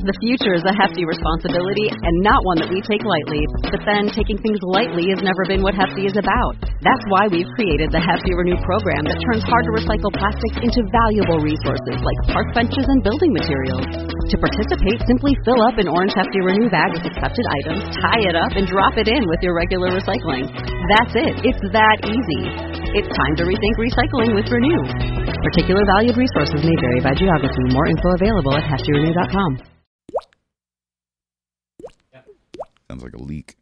The future is a hefty responsibility and not one that we take lightly. But then, taking things lightly has never been what Hefty is about. That's why we've created the Hefty Renew program that turns hard-to-recycle plastics into valuable resources like park benches and building materials. To participate, simply fill up an orange Hefty Renew bag with accepted items, tie it up, and drop it in with your regular recycling. That's it. It's that easy. It's time to rethink recycling with Renew. Particular valued resources may vary by geography. More info available at heftyrenew.com. Sounds like a leak.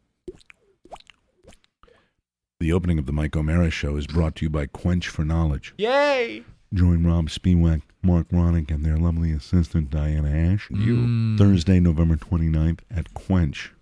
The opening of the Mike O'Mara Show is brought to you by Quench for Knowledge. Yay! Join Rob Spiewak, Mark Ronick, and their lovely assistant, Diana Ash, Thursday, November 29th at Quench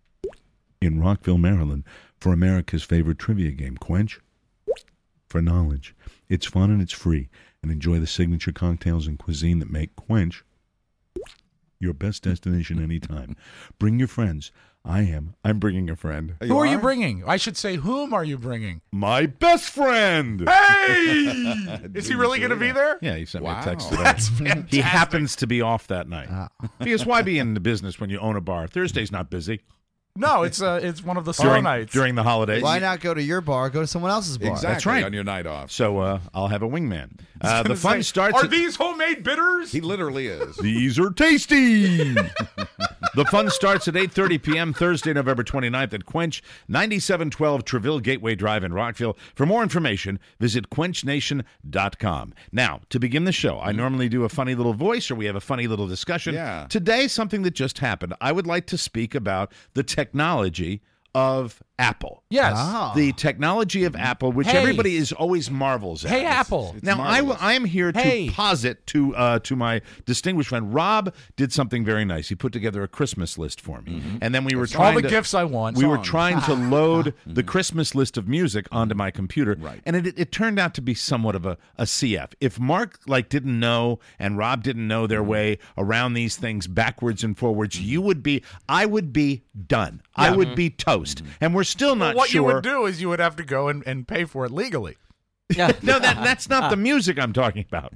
in Rockville, Maryland, for America's favorite trivia game, Quench for Knowledge. It's fun and it's free, and enjoy the signature cocktails and cuisine that make Quench your best destination anytime. Bring your friends. I'm bringing a friend. Who are you bringing? I should say, whom are you bringing? My best friend. Hey! Is he really going to be there? Yeah, he sent me a text today. That's fantastic. He happens to be off that night. Because why be in the business when you own a bar? Thursday's not busy. No, it's one of the slow nights. During the holidays. Why not go to your bar? Go to someone else's bar. Exactly, That's right. on your night off. So I'll have a wingman. The fun starts. Are these homemade bitters? He literally is. These are tasty. The fun starts at 8:30 p.m. Thursday, November 29th at Quench, 9712 Treville Gateway Drive in Rockville. For more information, visit quenchnation.com. Now, to begin the show, I normally do a funny little voice or we have a funny little discussion. Yeah. Today, something that just happened. I would like to speak about the technology of Apple. Yes. The technology of Apple, which Hey. everybody is always marvels at. Hey, Apple. It's Now, marvelous. I am here to Hey. posit to my distinguished friend. Rob did something very nice. He put together a Christmas list for me. And then we were All trying the to, gifts I want. we were Songs. trying to load the Christmas list of music onto my computer. Right. And it turned out to be somewhat of a CF. If Mark didn't know and Rob didn't know their way around these things backwards and forwards, I would be done. I would be toast. And we're still not What sure. you would do is you would have to go and pay for it legally. No, that's not the music I'm talking about.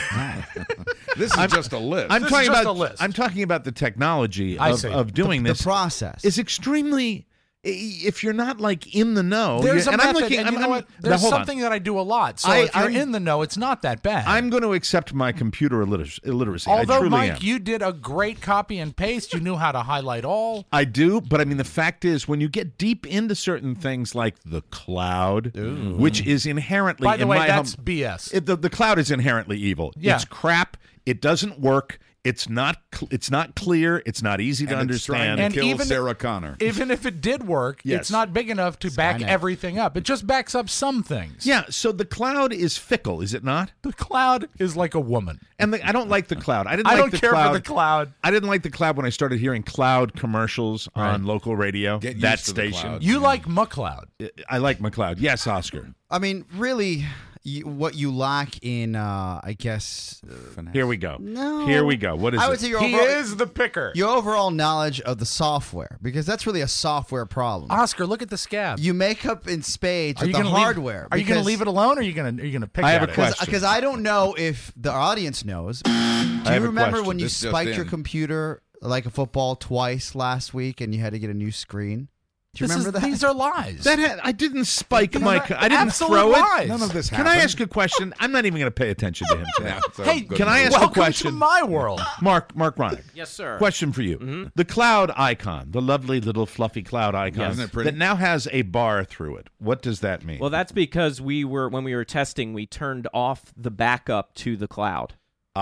This is just a list. I'm This talking is just about a list. I'm talking about the technology I see. of doing this. The process. Is extremely. If you're not in the know, There's a and method, I'm looking. and you know what? now, There's hold on. something that I do a lot. So if you're in the know, it's not that bad. I'm going to accept my computer illiteracy. I Although, truly Mike, am. you did a great copy and paste. You knew how to highlight all. I do, but I mean, the fact is, when you get deep into certain things like the cloud, which is inherently, By the in way, my that's hum- BS. the cloud is inherently evil. Yeah. It's crap. It doesn't work. It's not clear. It's not easy to and it's trying understand. to And kill even- Sarah Connor. Even if it did work, Yes. it's not big enough to back Skynet. everything up. It just backs up some things. Yeah, so the cloud is fickle, is it not? The cloud is like a woman. And I don't like the cloud. I didn't I like don't the care cloud. for the cloud. I didn't like the cloud when I started hearing cloud commercials on local radio. Get that used to the station. cloud. You like McCloud. I like McCloud. Yes, Oscar. I mean, really, what you lack in, I guess. Here we go. No. Here we go. What is I it? would say your He overall, is the picker. your overall knowledge of the software, because that's really a software problem. Oscar, look at the scab. You make up in spades Are with you the gonna hardware. Are you going to leave it alone, or are you going to pick I have at a it? question. Because I don't know if the audience knows. Do have you a remember question. when you This just spiked your in. computer like a football twice last week and you had to get a new screen? Do you remember that? These are lies. I didn't spike my. I didn't Absolute throw lies. it. None of this Can happened. I ask a question? I'm not even going to pay attention to him today. Yeah, so Hey, good can I for ask you. a welcome question? to my world. Mark Ronick. Yes, sir. Question for you. The cloud icon, the lovely little fluffy cloud icon Isn't it pretty? that now has a bar through it. What does that mean? Well, that's because when we were testing, we turned off the backup to the cloud.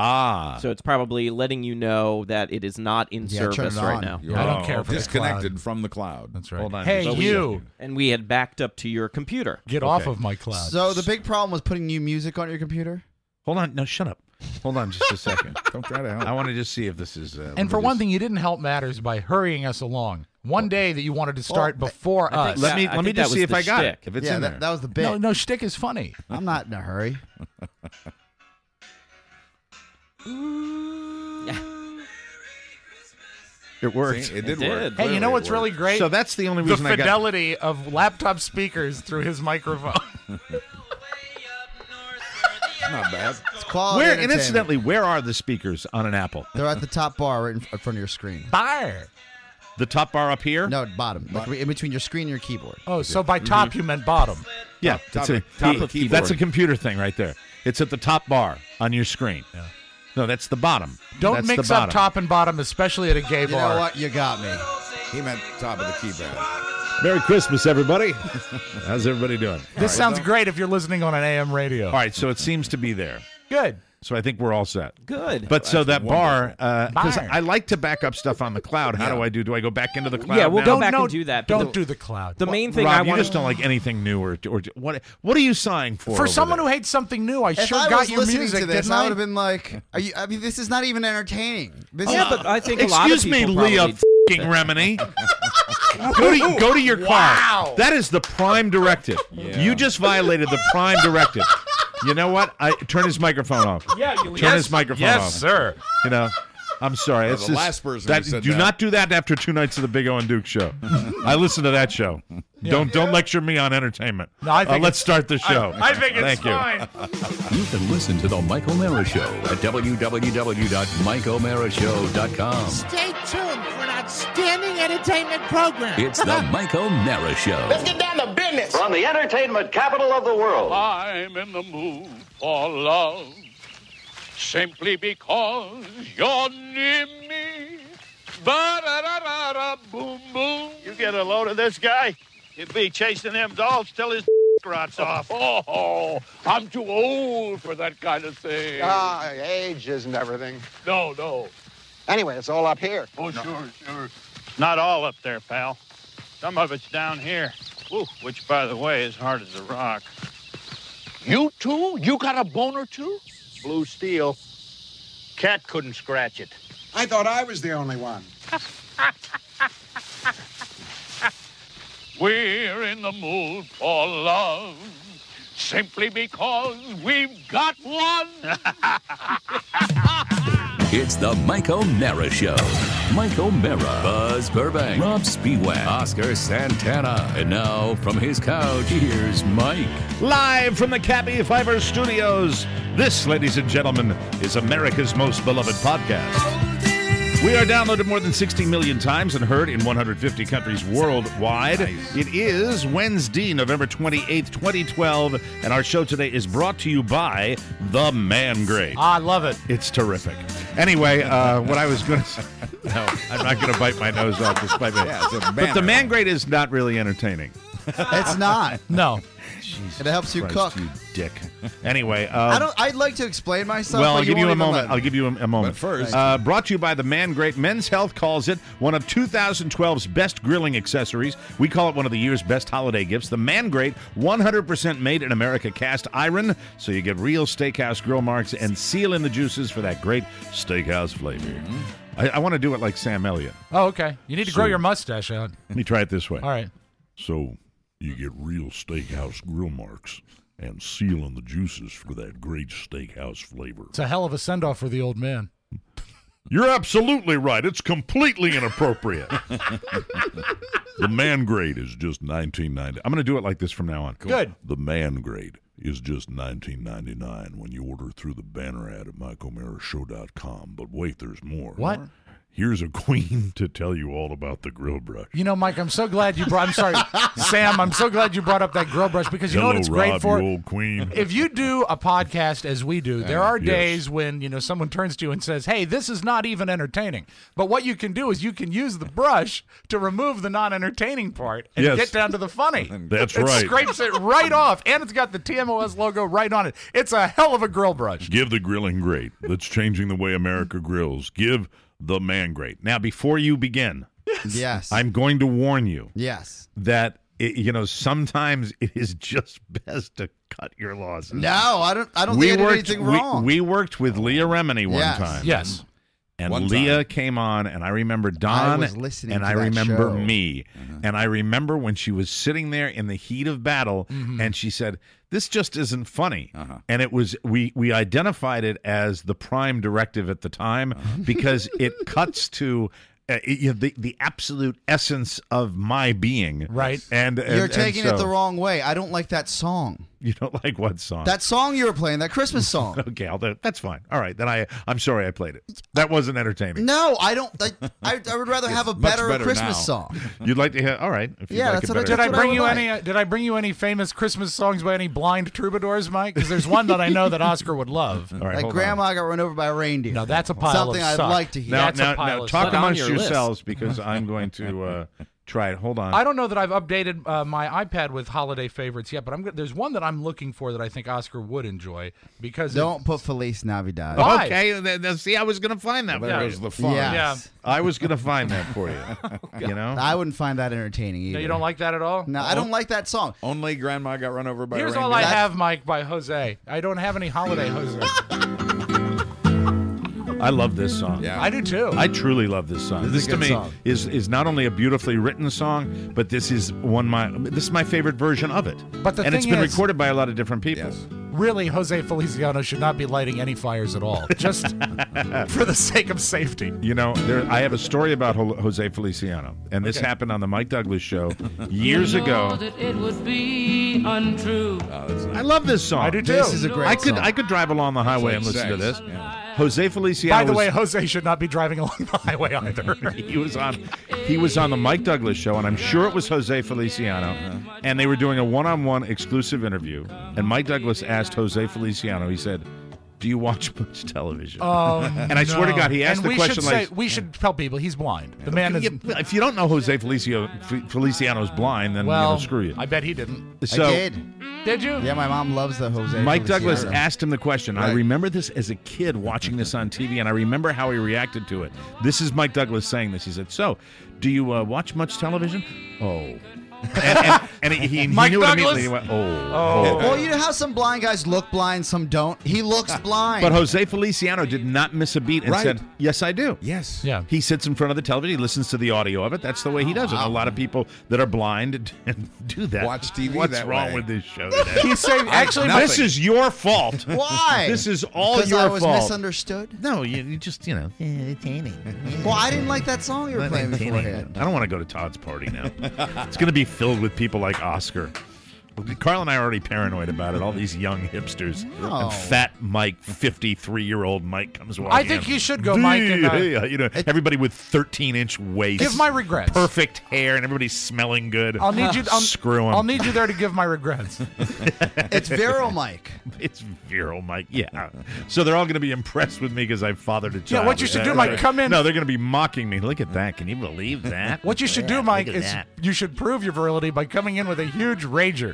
So it's probably letting you know that it is not in Yeah, turn service it right on. now. You're I don't care for the disconnected cloud. from the cloud. That's right. Hold on Hey, just a you. And we had backed up to your computer. Get off of my cloud. So the big problem was putting new music on your computer? Hold on. No, shut up. Hold on just a second. Don't try to help. I want to just see if this is. and for one thing, you didn't help matters by hurrying us along. One day that you wanted to start before I us. think let me I let me think that just was see if the I got it. shtick. If it's yeah, in there. that was the bit. No, shtick is funny. I'm not in a hurry. It worked. See, it did It work. did. Hey, you Clearly know it what's really worked. great? So that's the only the reason I got. fidelity of laptop speakers through his microphone. Not bad. It's Quality Where, entertainment. incidentally, where are the speakers on an Apple? They're at the top bar right in front of your screen. Bar. The top bar up here? No, bottom. Like in between your screen and your keyboard. Oh, so by top you meant bottom. Yeah, Top that's of keyboard. that's a computer thing right there. It's at the top bar on your screen. Yeah. No, that's the bottom. Don't That's mix the up bottom. top and bottom, especially at a gay You bar. know what? You got me. He meant top of the keypad. Merry Christmas, everybody. How's everybody doing? This sounds great if you're listening on an AM radio. All right, so it seems to be there. Good. So I think we're all set. Good. But so that bar, because Bar. I like to back up stuff on the cloud. How do I do? Do I go back into the cloud? Yeah, we'll now? go back and do that. but Don't do the cloud. The main thing Rob, I you want just don't like anything new, or what? What are you sighing for? For over someone there? who hates something new, I If sure I got was your listening music, to this, didn't I I? would have been like, I mean, this is not even entertaining. This Yeah, is, but I think a lot of Excuse me, people Leah probably- f***ing Remini. Go to your car. Wow. That is the prime directive. You just violated the prime directive. You know what? Turn his microphone off. Yeah, Turn his microphone off. Yes, sir. You know, I'm sorry. Well, It's the just- last person that, who said do that. not do that after 2 nights of the Big O and Duke show. I listened to that show. Don't lecture me on entertainment. No, I think let's start the show. I think it's Thank you. fine. You can listen to The Mike O'Mara Show at www.mikeomarashow.com. Stay tuned for an outstanding entertainment program. It's The Mike O'Mara Show. Let's get down to business. From the entertainment capital of the world. I'm in the mood for love, simply because you're near me. Ba-da-da-da-da, boom, boom. You get a load of this guy, he'll be chasing them dolls till his rots off. Oh, I'm too old for that kind of thing. Age isn't everything. No. Anyway, it's all up here. Oh, sure. Not all up there, pal. Some of it's down here. Ooh, which, by the way, is hard as a rock. You too? You got a boner too? Blue steel. Cat couldn't scratch it. I thought I was the only one. We're in the mood for love, simply because we've got one. It's The Mike O'Mara Show. Mike O'Mara, Buzz Burbank, Rob Spiewak, Oscar Santana. And now, from his couch, here's Mike. Live from the Cabby Fiber Studios, this, ladies and gentlemen, is America's most beloved podcast. We are downloaded more than 60 million times and heard in 150 countries worldwide. It is Wednesday, November 28th, 2012, and our show today is brought to you by The Man Grade. I love it. It's terrific. Anyway, what I was going to say, no, I'm not going to bite my nose off despite me. Yeah, it's a But banner. The Man Grade is not really entertaining. it's not. No. It helps you Christ, cook. you dick. Anyway, I'd like to explain myself. well, but I'll give you a won't even moment. let I'll me. give you a moment. But first- brought to you by the Man Great. Men's Health calls it one of 2012's best grilling accessories. We call it one of the year's best holiday gifts. The Man Great, 100% made in America cast iron, so you get real steakhouse grill marks and seal in the juices for that great steakhouse flavor. I want to do it like Sam Elliott. Oh, okay. You need to grow So- your mustache out. Let me try it this way. All right. So you get real steakhouse grill marks and seal in the juices for that great steakhouse flavor. It's a hell of a send-off for the old man. You're absolutely right. It's completely inappropriate. The Man Grade is just $19.90. I'm going to do it like this from now on. Good. The Man Grade is just $19.99 when you order through the banner ad at MikeOMaraShow.com. But wait, there's more. What? Here's a queen to tell you all about the grill brush. You know, Mike, I'm so glad you brought... I'm sorry, Sam, I'm so glad you brought up that grill brush because you know what it's Rob, great for? you old queen. If you do a podcast as we do, there are Yes. days when, someone turns to you and says, hey, this is not even entertaining. But what you can do is you can use the brush to remove the non-entertaining part and Yes. get down to the funny. That's It right. scrapes it right off, and it's got the TMOS logo right on it. It's a hell of a grill brush. Give the grilling great that's changing the way America grills. Give the Man Great. Now, before you begin, Yes. I'm going to warn you Yes. that sometimes it is just best to cut your losses. No, I don't think I did anything wrong. We worked with Leah Remini one Yes. time. Yes. And One Leah time. came on, and I remember Don, was listening and to I that remember show. me. And I remember when she was sitting there in the heat of battle, and she said, this just isn't funny. And it was, we identified it as the prime directive at the time because it cuts to the absolute essence of my being. Right. And You're and taking so- it the wrong way. I don't like that song. You don't like what song? That song you were playing, that Christmas song. Okay, that's fine. All right, then I'm sorry I played it. That wasn't entertaining. No, I don't. I would rather have a better Christmas song. You'd like to hear? All right. If Yeah, like that's a what I better- Did I bring you any famous Christmas songs by any blind troubadours, Mike? Because there's one that I know that Oscar would love. All right, Like hold Grandma got run over by a reindeer. No, that's a pile Something of I'd suck. like to hear. on. That's a pile Now, of talk suck. amongst on your yourselves because I'm going to try it. Hold on. I don't know that I've updated my iPad with holiday favorites yet, but there's one that I'm looking for that I think Oscar would enjoy because Don't put Feliz Navidad. Why? Okay, see, I was going to find that. There goes the fun. Yes. Yeah. I was going to find that for you. You know? I wouldn't find that entertaining either. No, you don't like that at all? No, I don't like that song. Only Grandma got run over by Here's a all I reindeer. have, Mike, by Jose. I don't have any holiday Jose. I love this song. Yeah. I do too. I truly love this song. This is This a to good me song. is not only a beautifully written song, but this is my favorite version of it. But the and it's thing been is- recorded by a lot of different people. Yes. Really, Jose Feliciano should not be lighting any fires at all, just for the sake of safety. You know, I have a story about Jose Feliciano, and this happened on the Mike Douglas show years ago. That it would be untrue. I love this song. I do too. This is a great song. I could drive along the highway and listen to this. Jose Feliciano. By the was- way, Jose should not be driving along the highway either. he was on the Mike Douglas show, and I'm sure it was Jose Feliciano, and they were doing a one-on-one exclusive interview, and Mike Douglas asked Jose Feliciano, he said, do you watch much television? And I swear to God, he asked and the we question should like... we should tell people he's blind. The man is... If you don't know Jose Feliciano's blind, then Well, screw you. I bet he didn't. So, I did. Did you? Yeah, my mom loves the Jose. Mike Douglas Feliciano. asked him the question. I Right. remember this as a kid watching this on TV, and I remember how he reacted to it. This is Mike Douglas saying this. He said, so, do you watch much television? Oh. and he Mike knew it Douglas? immediately. He went, oh. Well, you know how some blind guys look blind, some don't? He looks blind. But Jose Feliciano did not miss a beat and Right. said, yes, I do. Yes. Yeah. He sits in front of the television. He listens to the audio of it. That's the way he does it. A lot of people that are blind do that. Watch TV What's that wrong way. with this show today? He's saying, actually, Nothing. This is your fault. Why? This is all Because your I was fault. misunderstood? No, you just, entertaining. Well, I didn't like that song you were playing beforehand. I don't want to go to Todd's party now. It's going to be filled with people like Oscar. Carl and I are already paranoid about it. All these young hipsters. No. And fat Mike, 53-year-old Mike comes walking I think in. you should go, Mike, and, everybody with 13-inch waists. give my regrets. Perfect hair, and everybody's smelling good. I'll need you. Screw him. I'll need you there to give my regrets. It's Viral Mike. It's virile, Mike. Yeah. So they're all going to be impressed with me because I fathered a child. Yeah, what you should do, Mike, come in. No, they're going to be mocking me. Look at that. Can you believe that? What you should do, Mike, is you should prove your virility by coming in with a huge rager.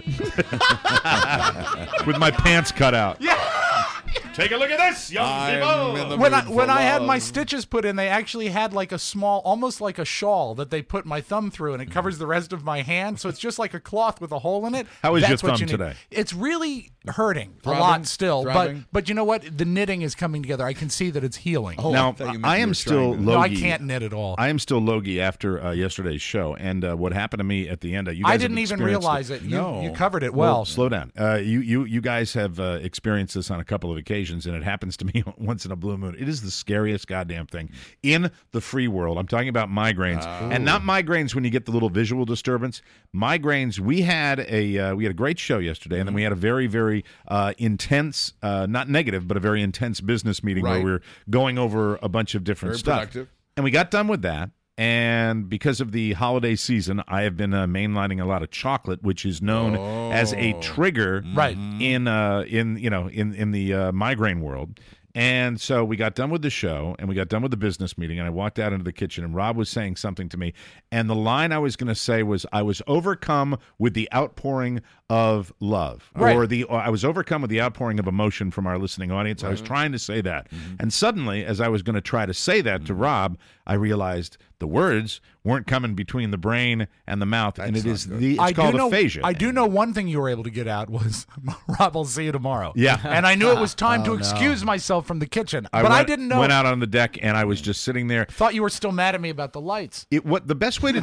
With my pants cut out. Yeah. Take a look at this, young I'm in the When mood for I had my love. stitches put in, they actually had like a small, almost like a shawl that they put my thumb through, and it covers the rest of my hand. So it's just like a cloth with a hole in it. How is your That's what thumb you need. today? It's really hurting a Throbbing? lot still, Throbbing? but you know what? The knitting is coming together. I can see that it's healing. Now, thought you meant I you am were still trying to- No, I logy. can't knit at all. I am still logy after yesterday's show, and what happened to me at the end? You guys I have didn't even experienced realize it. No. You covered it well. Slow down. You guys have experienced this on a couple of occasions, and it happens to me once in a blue moon. It is the scariest goddamn thing in the free world. I'm talking about migraines, and not migraines when you get the little visual disturbance. Migraines. We had a great show yesterday, and then we had a very, very intense, not negative, but a very intense business meeting where Right. we were going over a bunch of different Very stuff. productive. And we got done with that. And because of the holiday season, I have been mainlining a lot of chocolate, which is known as a trigger, Right. in the migraine world. And so we got done with the show, and we got done with the business meeting, and I walked out into the kitchen, and Rob was saying something to me, and the line I was going to say was, I was overcome with the outpouring of love, Right. or I was overcome with the outpouring of emotion from our listening audience. I was trying to say that. And suddenly, as I was going to try to say that to Rob, I realized the words weren't coming between the brain and the mouth, and That's it is not good. it's called know, aphasia. I do know one thing you were able to get out was, Rob, I'll see you tomorrow. Yeah. And I knew it was time to no. excuse myself from the kitchen. I But I went- didn't know. Went out on the deck, and I was just sitting there. Thought you were still mad at me about the lights. The best way to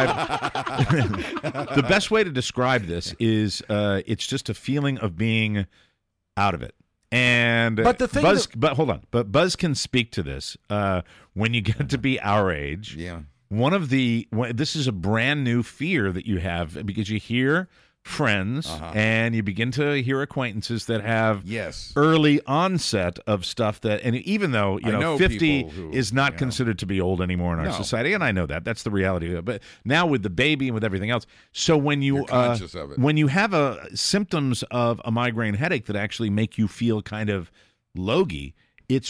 describe this is it's just a feeling of being out of it. And But the thing Buzz, but hold on, but Buzz can speak to this. When you get to be our age, Yeah. this is a brand new fear that you have because you hear friends, and you begin to hear acquaintances that have early onset of stuff that, and even though, you know 50 is not considered to be old anymore in our society, and I know that's the reality of it, but now with the baby and with everything else, so when you conscious of it. when you have symptoms of a migraine headache that actually make you feel kind of logy, it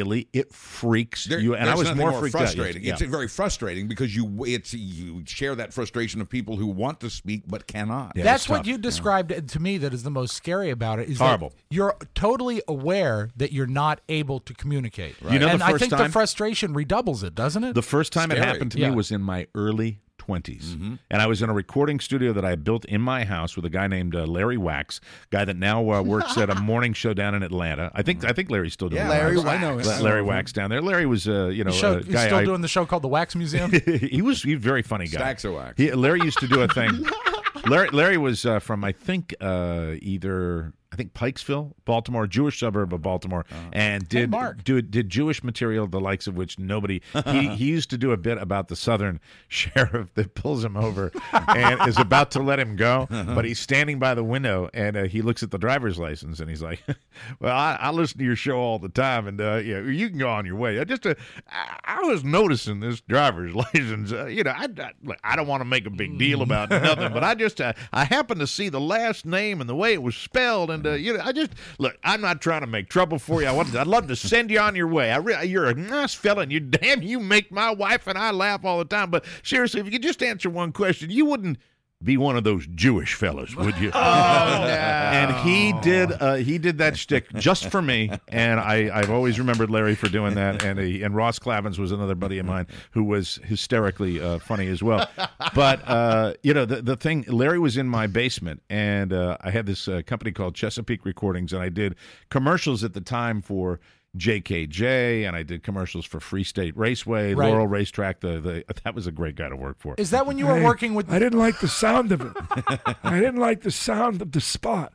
freaks you. And I was more freaked frustrating. out. Yeah. It's very frustrating because you share that frustration of people who want to speak but cannot. Yeah, that's what you described to me that is the most scary about it. Is horrible. That you're totally aware that you're not able to communicate. Right. You know, and the first I think time, the frustration redoubles it, doesn't it? The first time it happened to me was in my early 20s, and I was in a recording studio that I built in my house with a guy named Larry Wax, guy that now works at a morning show down in Atlanta. I think Larry's still doing Larry Wax. I know Larry Wax down there. Larry was a he's still doing the show called The Wax Museum. He's a very funny guy. Stacks of wax. Larry used to do a thing. Larry was from I think Pikesville, Baltimore, Jewish suburb of Baltimore, and did Jewish material, the likes of which nobody. He used to do a bit about the Southern sheriff that pulls him over and is about to let him go, but he's standing by the window and he looks at the driver's license and he's like, "Well, I listen to your show all the time, and you can go on your way. I was noticing this driver's license. I don't want to make a big deal about nothing, but I happened to see the last name and the way it was spelled, and look. I'm not trying to make trouble for you. I'd love to send you on your way. You're a nice fella, and you make my wife and I laugh all the time. But seriously, if you could just answer one question, you wouldn't be one of those Jewish fellas, would you?" Oh, no. And he did that shtick just for me, and I've always remembered Larry for doing that. And Ross Clavins was another buddy of mine who was hysterically funny as well. But the thing, Larry was in my basement, and I had this company called Chesapeake Recordings, and I did commercials at the time for JKJ, and I did commercials for Free State Raceway, right. Laurel Racetrack. That was a great guy to work for. Is that when you were working with? I didn't like the sound of it. I didn't like the sound of the spot.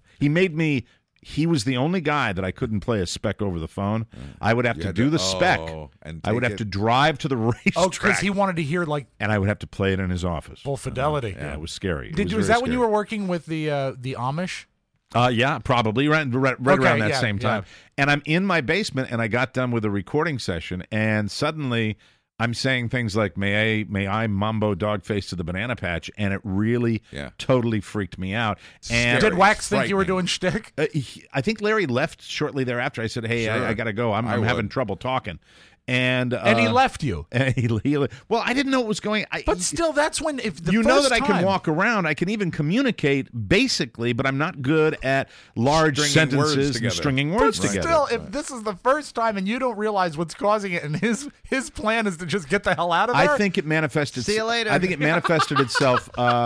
He was the only guy that I couldn't play a spec over the phone. I would have to do the spec. And I would have to drive to the racetrack. Oh, because he wanted to hear and I would have to play it in his office. Full fidelity. Yeah, it was scary. Was that when you were working with the Amish? Yeah, probably right around that same time. Yeah. And I'm in my basement, and I got done with a recording session, and suddenly I'm saying things like, may I mambo dog face to the banana patch, and it really totally freaked me out. And did Wax think you were doing shtick? I think Larry left shortly thereafter. I said, "Hey, I got to go. I'm having trouble talking." And he left you. And well, I didn't know what was going. But still, that's when I can walk around. I can even communicate basically, but I'm not good at large sentences and stringing words together. Still, if this is the first time and you don't realize what's causing it, and his plan is to just get the hell out of there, I think it manifested. See you later. I think it manifested itself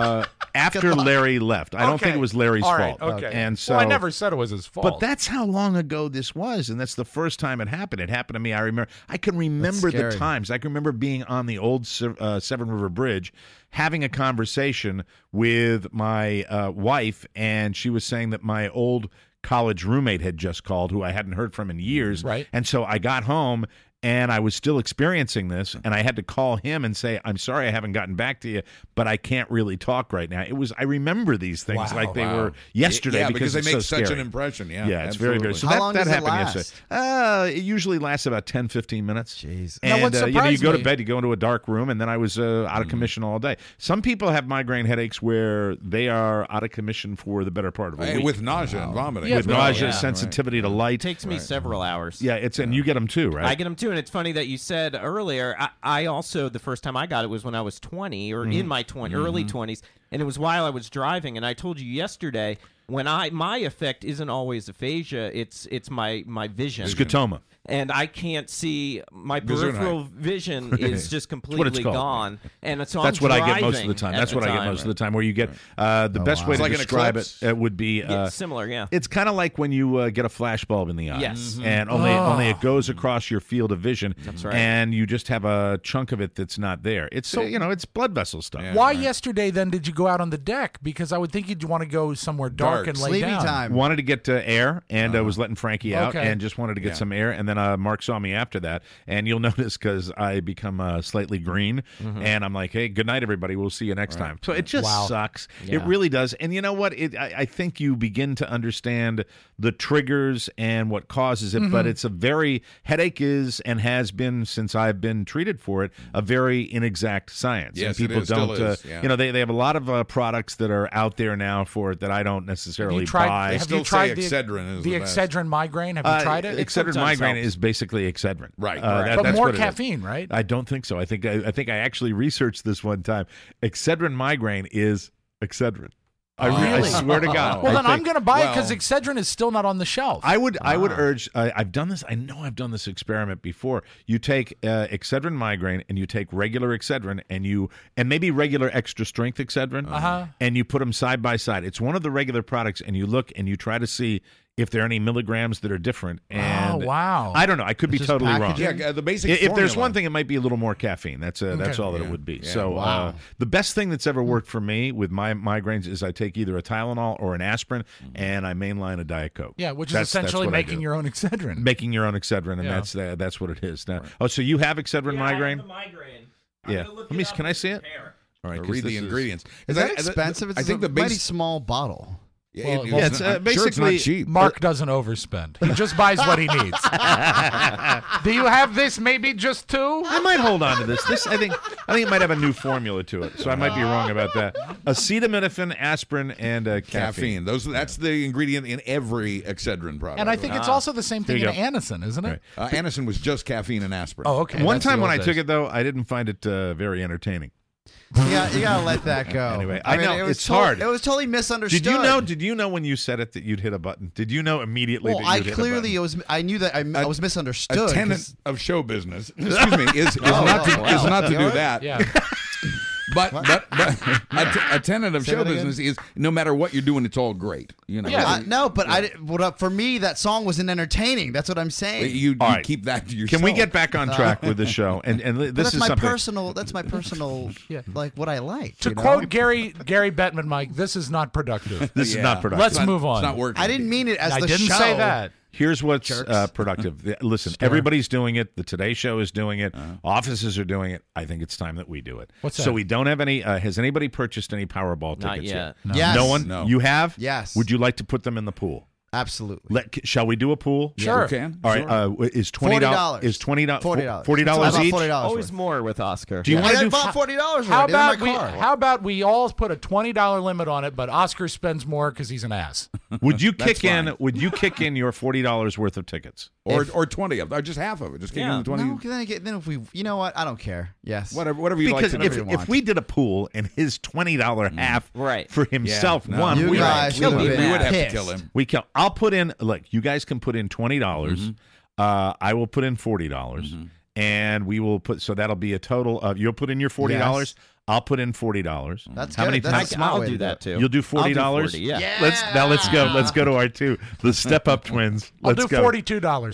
after Larry left. I don't think it was Larry's fault. Okay. And so I never said it was his fault. But that's how long ago this was, and that's the first time it happened. It happened to me. I can remember the times. I can remember being on the old Severn River Bridge, having a conversation with my wife, and she was saying that my old college roommate had just called, who I hadn't heard from in years. Right. And so I got home, and I was still experiencing this, and I had to call him and say, "I'm sorry I haven't gotten back to you, but I can't really talk right now." I remember these things like they were yesterday because they it's make so such scary. an impression. Yeah, it's very, very. So How long that does it happened last? yesterday. It usually lasts about 10, 15 minutes. Jeez. And now, what you go to me- bed, you go into a dark room, and then I was out of commission all day. Some people have migraine headaches where they are out of commission for the better part of a week. With nausea and vomiting. With nausea, sensitivity to light. It takes me several hours. Yeah, and you get them too, right? I get them too, and it's funny that you said earlier. I also, the first time I got it was when I was 20 or in my early 20s, and it was while I was driving. And I told you yesterday, when my effect isn't always aphasia, it's my vision. Scotoma. And I can't see. My peripheral vision is just completely gone. And so that's I'm what I get most of the time. That's what I get most of the time. Where you get the best way to describe it would be similar. Yeah, it's kind of like when you get a flashbulb in the eye. Yes, and only it goes across your field of vision. That's right. And you just have a chunk of it that's not there. It's it's blood vessel stuff. Why yesterday then did you go out on the deck? Because I would think you'd want to go somewhere dark and lay Sleepy down. time. Wanted to get air, and was letting Frankie out, Okay. and just wanted to get some air. And then Mark saw me after that, and you'll notice because I become slightly green, and I'm like, hey, good night, everybody. We'll see you next time. So it just sucks. Yeah. It really does. And you know what? I think you begin to understand the triggers and what causes it, but it's a very, headache is and has been since I've been treated for it, a very inexact science. Yes, and people it is, don't, still is, yeah. you know, they have a lot of products that are out there now for it that I don't necessarily buy. Have Still you tried say Excedrin is the the best. Excedrin migraine? Have you tried it? Excedrin sometimes migraine helps. is basically Excedrin. Right, but that's more what it is. caffeine, right? I don't think so. I think I actually researched this one time. Excedrin migraine is Excedrin. I Really? swear to God. Well, I then I'm think- going to buy it because Excedrin is still not on the shelf. I would urge. I've done this. I know I've done this experiment before. You take Excedrin migraine and you take regular Excedrin and maybe regular extra strength Excedrin, and you put them side by side. It's one of the regular products, and you look and you try to see if there are any milligrams that are different. And wow. I don't know. I could be Just totally wrong. packaging? Yeah, the basic If there's formula. one thing, it might be a little more caffeine. That's all that it would be. So the best thing that's ever worked for me with my migraines is I take either a Tylenol or an aspirin, and I mainline a Diet Coke. Yeah, which is That's essentially what I making do. your own Excedrin. Making your own Excedrin, and Yeah. that's what it is. Now, so you have Excedrin migraine? migraine. Yeah. Let me. Can I see it? All right. 'cause Read the this is- ingredients. Is that expensive? It's I think a the mighty base. small bottle. Yeah, Well, it's I'm sure basically it's not cheap. Mark doesn't overspend. He just buys what he needs. Do you have this? Maybe just two? I might hold on to this. I think it might have a new formula to it, so I might be wrong about that. Acetaminophen, aspirin, and caffeine. That's the ingredient in every Excedrin product. And I think it's also the same thing in There you go. Anacin, isn't it? Anacin was just caffeine and aspirin. Oh, okay. One That's the time when old I took days. it, though, I didn't find it very entertaining. You gotta let that go. Anyway, I know, it was it's hard. It was totally misunderstood. Did you know when you said it that you'd hit a button? Did you know immediately Well, that I you'd hit a clearly button? I knew that I was misunderstood. A tenet 'cause- of show business, excuse me, is not to do that. Yeah. But a tenet of Say show that again? business is no matter what you're doing, it's all great. You know, Yeah. no, but for me, that song wasn't entertaining. That's what I'm saying. you All right. keep that to yourself. Can we get back on track with the show? And But this that's is my something. personal. That's my personal. Like what I like. To quote Gary Bettman, Mike, this is not productive. This is not productive. Let's move on. It's not working. I didn't mean it as I the didn't show. say that. Here's what's productive. Listen, everybody's doing it. The Today Show is doing it. Offices are doing it. I think it's time that we do it. What's So that? we don't have any. Has anybody purchased any Powerball Not tickets yet. yet? Yes. No one. No. You have? Yes. Would you like to put them in the pool? Absolutely. Shall we do a pool? Sure. We can. All right. Is $20? Is $20? $40. $40 each? $40 Always more with Oscar. Do you want to I do? bought $40 How already. They're in about my we? car. How about we all put a $20 limit on it, but Oscar spends more because he's an ass. Would you That's kick in? fine. Would you kick in your $40 worth of tickets? or 20 of them, or just half of it. Just kick in the 20. No, then if we, you know what? I don't care. Yes. Whatever you Because like to do. if we did a pool and his $20 half Right. for himself Yeah, no. won, You we guys would kill would've him. been we would have to pissed. kill him. We kill. I'll put in. Look, you guys can put in $20. I will put in $40, and we will put. So that'll be a total of. You'll put in your $40. Yes. I'll put in $40. That's How good. many That's times? a smart I'll way do to that too. You'll do $40. I'll do 40, yeah. Let's go. Let's go to our two. The Step Up Twins. I'll Let's do go. $42.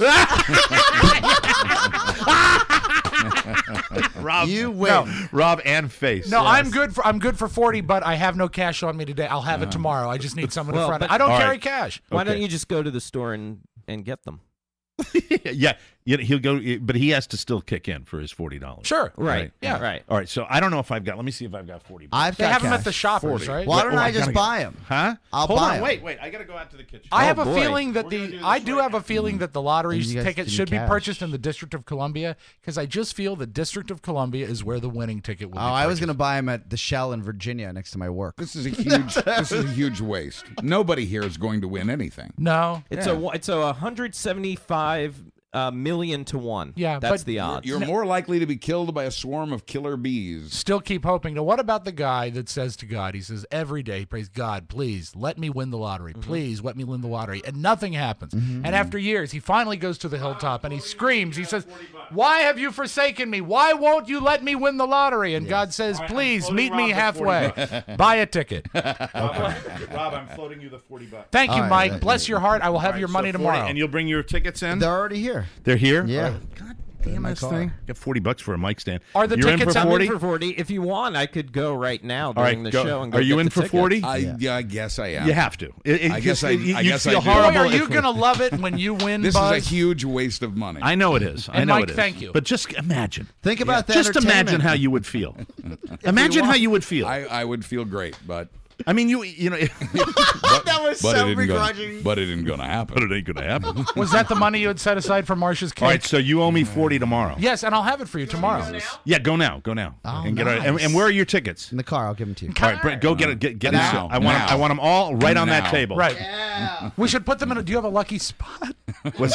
Rob, You win. No, Rob and Face. No, I'm good for 40, but I have no cash on me today. I'll have it tomorrow. I just need someone to Well, front it. but- I don't All carry right. cash. Why don't Okay. you just go to the store and get them? Yeah, he'll go, but he has to still kick in for his $40. Sure. Right. Yeah. Right. All right. So I don't know if I've got. Let me see if I've got $40. I've They got have them cash. at the shoppers, 40. right? Why don't Oh, I I just gotta buy them? Huh? I'll Hold buy on. 'em. Wait. I gotta go out to the kitchen. I have a boy. feeling that We're gonna do this I do right have a feeling that the lottery's You guys tickets give me should be cash. purchased in the District of Columbia because I just feel the District of Columbia is where the winning ticket will Oh, be. I was going to purchased. buy them at the Shell in Virginia next to my work. This is a huge waste. Nobody here is going to win anything. No. It's a 175 million to 1. Yeah, that's but the odds. You're more likely to be killed by a swarm of killer bees. Still keep hoping. Now, what about the guy that says to God, he says every day, he prays, God, please let me win the lottery. Please let me win the lottery. And nothing happens. And after years, he finally goes to the hilltop and he screams. He says, why have you forsaken me? Why won't you let me win the lottery? And God says, please meet me halfway. Buy a ticket. Rob, I'm floating you the $40. Thank you, All right, Mike. that- Bless your heart. I will have your money tomorrow. And you'll bring your tickets in. They're already here. They're here. Yeah. God damn this thing. Got $40 for a mic stand. Are the You're tickets in for 40? I'm in for 40. If you want, I could go right now All right, during the go. show. And go Are you get in the for tickets. 40? Yeah, I guess I am. You have to. I guess I feel do. horrible. Boy, are you if- going to love it when you win, This Buzz? is a huge waste of money. I know it is. I And know Mike, it is. thank you. But just imagine. Think about the Just entertainment. imagine how you would feel. Imagine how you would feel. I would feel great, but I mean, you know. That was so begrudging. But it isn't going to happen. But it ain't going to happen. Was that the money you had set aside for Marcia's cake? All right, so you owe me 40 tomorrow. Yes, and I'll have it for you tomorrow. Yeah, go now. Go now. Oh, and get nice. and where are your tickets? In the car, I'll give them to you. All right, Brett, go get it. Get Now. it. I want them all right on that Now. table. Right. We should put them in. Do you have a lucky spot? Was-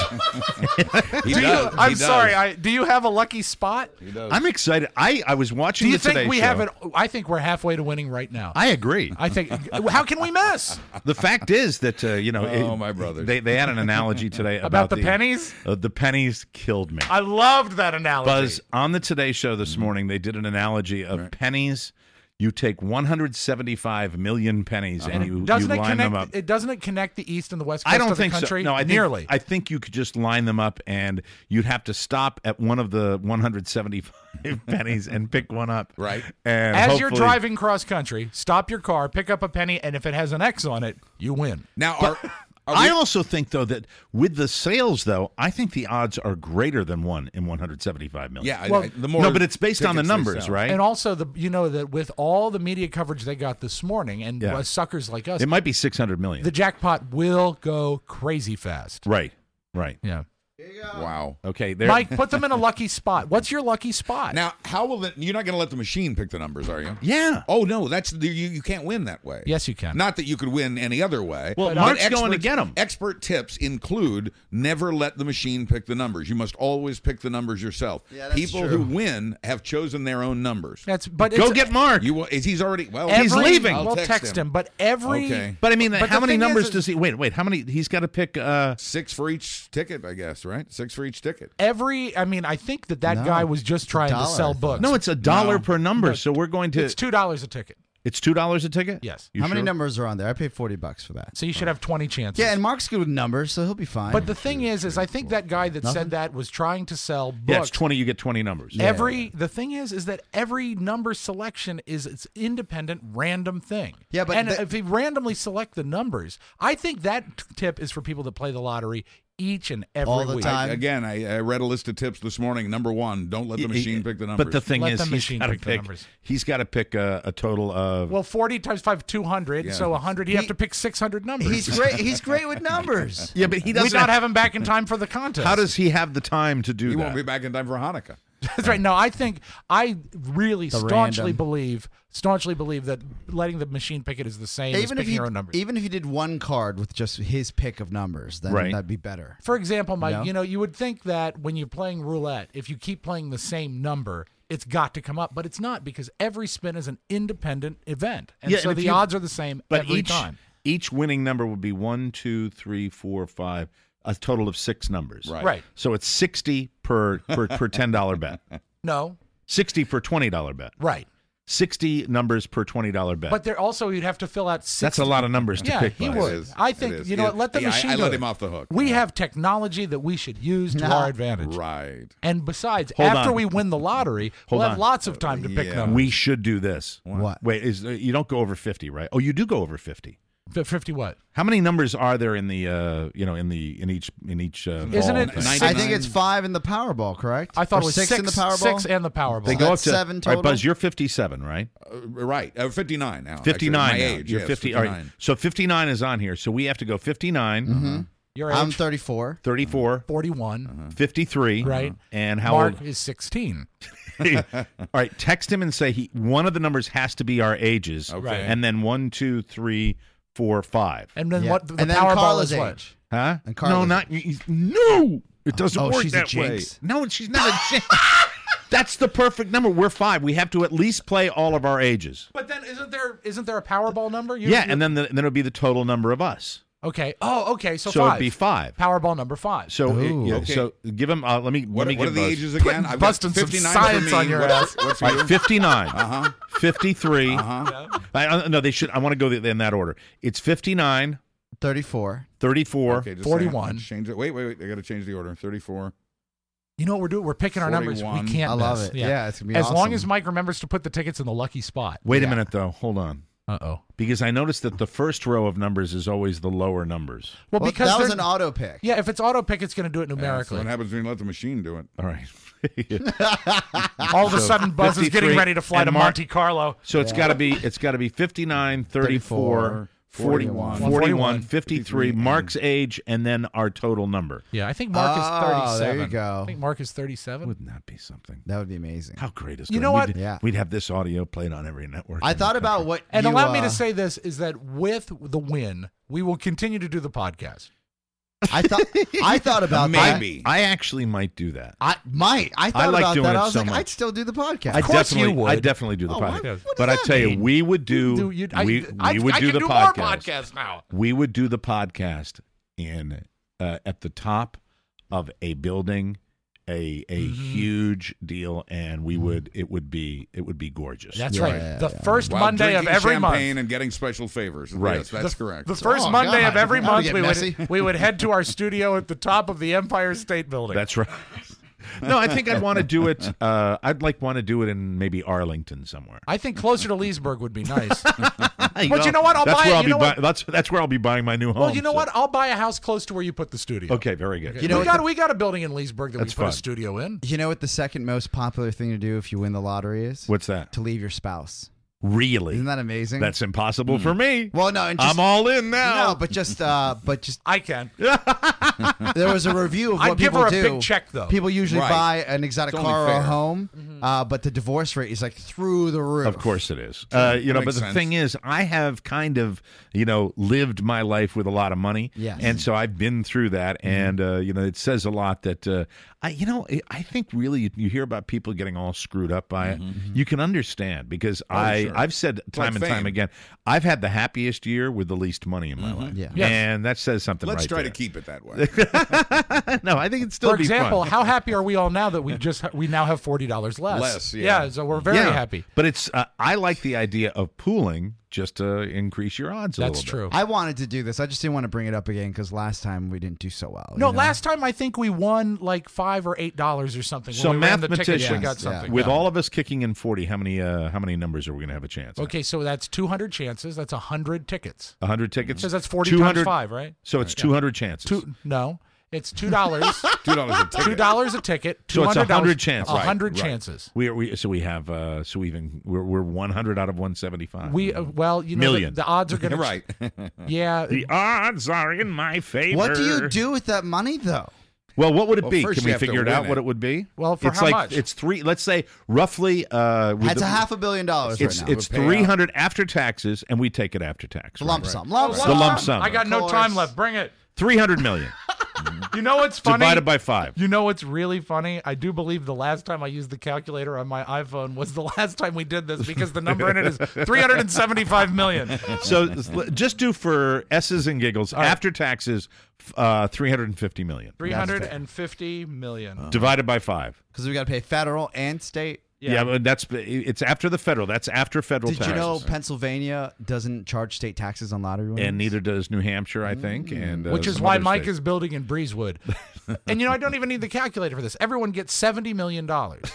He Do you, does. I'm He does. sorry. Do you have a lucky spot? He does. I'm excited. I was watching Do you the Today think we Show. have it? I think we're halfway to winning right now. I agree. I think. How can we miss? The fact is that my brothers. They had an analogy today About the pennies? The pennies killed me. I loved that analogy. Buzz, on the Today Show this morning, they did an analogy of pennies. You take 175 million pennies and you doesn't it line connect? them up. Doesn't it connect the east and the west coast I don't of the think country? so. No, nearly. I think you could just line them up, and you'd have to stop at one of the 175 pennies and pick one up. Right. And As you're hopefully- driving cross country, stop your car, pick up a penny, and if it has an X on it, you win. Now, I also think, though, that with the sales, though, I think the odds are greater than 1 in 175 million. yeah, Well, the more no, but it's based on the tickets they numbers, sell. right? And also, that with all the media coverage they got this morning, and Yeah. suckers like us, It might be 600 million. the jackpot will go crazy fast. Right. Yeah. Wow. Okay. There. Mike, put them in a lucky spot. What's your lucky spot? Now, how will you're not going to let the machine pick the numbers, are you? Yeah. Oh no, that's you can't win that way. Yes, you can. Not that you could win any other way. Well, but Mark's going to get 'em. Expert tips include never let the machine pick the numbers. You must always pick the numbers yourself. Yeah, that's People true. who win have chosen their own numbers. But Go get Mark. He's already well. He's leaving. I'll We'll text him. But Okay. But I mean, But how the many thing numbers is- does he? Wait. How many? He's got to pick. 6 for each ticket, I guess. Right? 6 for each ticket. I think that No, guy was just trying to $1, sell I thought. books. No, it's $1 No. per number. No, So we're going to. It's $2 a ticket. It's $2 a ticket. Yes. You How many sure? numbers are on there? I paid $40 for that. So you should have 20 chances. Yeah, and Mark's good with numbers, so he'll be fine. But the thing is I think that guy that said that was trying to sell books. Yeah, it's 20. You get 20 numbers. The thing is that every number selection is its independent random thing. Yeah, but and the- if you randomly select the numbers, I think that tip is for people that play the lottery each and every All the week. time. I read a list of tips this morning. Number 1, don't let the machine pick the numbers. But the thing Let is, the he's machine got to pick the pick. numbers. He's got to pick a total of. Well, 40 times 5, 200. Yeah. So 100, you have to pick 600 numbers. he's great. He's great with numbers. yeah, but he We doesn't. not have him back in time for the contest. How does he have the time to do he that? won't be back in time for Hanukkah. That's right. No, I really The staunchly random. believe that letting the machine pick it is the same as Even if picking you your own numbers. even if you did one card with just his pick of numbers, then Right. that'd be better. For example, Mike, No? you would think that when you're playing roulette, if you keep playing the same number, it's got to come up, but it's not because every spin is an independent event, and Yeah, so and if the you- odds are the same But every each time. each winning number would be 1, 2, 3, 4, 5, a total of 6 numbers. Right. So it's 60 per $10 bet. No, 60 per $20 bet. right. 60 numbers per $20 bet. But there also you'd have to fill out 60. That's a lot of numbers to Yeah, pick. he by. would. It is. I It think is. you know what? Let the Yeah, machine. I do let it. him off the hook. We have technology that we should use to No. our advantage. Right. And besides, Hold after on. we win the lottery, Hold we'll have on. lots of time to pick Yeah. numbers. We should do this. What? Wait, you don't go over 50, right? Oh, you do go over 50. 50 what? How many numbers are there in the in each Isn't ball it thing? six? I think it's 5 in the Powerball, correct? I thought Or it was 6 in the Powerball. 6 and the Powerball. They go up That's to 7 All right, total? Buzz, you're 57, right? Right. 59 now. 59 Actually, now. my age. You're yes, 50. All 59. right. So 59 is on here. So we have to go 59, Your I'm age? 34. 34, 41. 53, Right. And how Mark old? is 16. All right, text him and say one of the numbers has to be our ages. Okay. Right. And then 1, 2, 3, 4, 5. And then Yeah. what? The and then Powerball Carla's is what? age. Huh? And No, Carla's not no. It doesn't Oh, work she's a that way. jinx. No, she's not a jinx. That's the perfect number. We're 5. We have to at least play all of our ages. But then isn't there a Powerball number? Yeah, and then then it'll be the total number of us. Okay. Oh, okay. So, So 5. it'd be 5. Powerball number 5. So Ooh. okay. So give him. Let me What give are the Buzz. ages again? I've got busting some 59 science for me. on your What's- ass. What's for All you? right, 59, Uh-huh. 53. Uh-huh. No, they should. I want to go in that order. It's 59, 34. 34, Okay, just 41. Change it. Wait. I got to change the order. 34. You know what we're doing? We're picking our numbers. 41. We can't I love miss. it. Yeah, it's gonna be as long awesome. as Mike remembers to put the tickets in the lucky spot. Wait a minute, though. Hold on. Uh-oh. Because I noticed that the first row of numbers is always the lower numbers. Well, because that was they're- an auto pick. Yeah, if it's auto pick, it's going to do it That's numerically. what happens when you let the machine do it. All right. All of a So, sudden, Buzz is 53, getting ready to fly and to Mark- Monte Carlo. So it's got to be 59, 34, 41, 41, 53, Mark's age, and then our total number. Yeah, I think Mark is 37. there you go. I think Mark is 37. Wouldn't that be something? That would be amazing. How great is You know what? We'd have this audio played on every network. I in the thought about country. what And you, allow me to say this, is that with the win, we will continue to do the podcast. I thought about Maybe. I actually might do that. I thought like about doing that. it I was so like, much. I'd still do the podcast. I course you definitely, would. I definitely do the Oh, podcast. what But I does tell that you, mean? we would do. I we would can do the do more podcast. podcasts now. We would do the podcast in at the top of a building, a huge deal, and it would be gorgeous. That's right. The first While Monday of drinking every champagne month. and getting special favors. Right. Yes, that's correct. The first Oh, Monday God. of every That'll month, get we messy. would head to our studio at the top of the Empire State Building. That's right. No, I think I'd want to do it. I'd want to do it in maybe Arlington somewhere. I think closer to Leesburg would be nice. But But you know what? I'll that's buy where it. I'll You know be what? that's where I'll be buying my new home. Well, you know so- what? I'll buy a house close to where you put the studio. Okay, very good. You know we got a building in Leesburg that That's we put a fun. studio in. You know what the second most popular thing to do if you win the lottery is? What's that? To leave your spouse. Really? Isn't that amazing? That's impossible for me. Well, no, and just, I'm all in now. No, but just I can. there was a review of I'd what give people her a do. big check, though. People usually Right. buy an exotic It's only car or a fair. home, but the divorce rate is like through the roof. Of course it is. But makes the sense. thing is, I have kind of, lived my life with a lot of money. Yes. And so I've been through that. And, it says a lot that, I think really you hear about people getting all screwed up by it. You can understand because sure. I've said time and time fame. again, I've had the happiest year with the least money in my life. Yeah. Yes. And that says something Let's right try there. to keep it that way. No, I think it's still For be example, fun. how happy are we all now that we now have $40 less? Less, yeah. So we're very happy. But it's I like the idea of pooling just to increase your odds a That's little true. I wanted to do this. I just didn't want to bring it up again because last time we didn't do so well. No, you know? last time I think we won like $5 or $8 or something. So when we ran the tickets, we mathematicians, got something. with Yeah. all of us kicking in 40, how many numbers are we going to have a chance? Okay, so that's 200 chances. That's 100 tickets. 100 tickets? Because that's 40 200 times 5, right? So it's 200 chances. No, it's $2. $2 a ticket. $2 a ticket. So it's $200 100 chances. 100 Right. chances. We we're 100 out of 175. Million. The odds are going to Right. Yeah. The odds are in my favor. What do you do with that money, though? Well, what would it Well, be? first Can you we have to figure it win out it. what it would be? Well, for it's how like much? it's three. Let's say roughly. That's $500 million right It's now. it's The payout. 300 after taxes, and we take it after tax. lump right? sum. Lump The sum. lump sum. I got no course. time left. Bring it. 300 million You know what's funny? divided by 5. You know what's really funny? I do believe the last time I used the calculator on my iPhone was the last time we did this because the number in it is 375 million. So just do for S's and giggles right. after taxes, 350 million 350 million. divided by 5. Because we got to pay federal and state. Yeah, but it's after the federal. That's after federal Did taxes. you know Pennsylvania doesn't charge state taxes on lottery winnings? And neither does New Hampshire, I think. And Which is some why other Mike states. is building in Breezewood. And I don't even need the calculator for this. Everyone gets $70 million.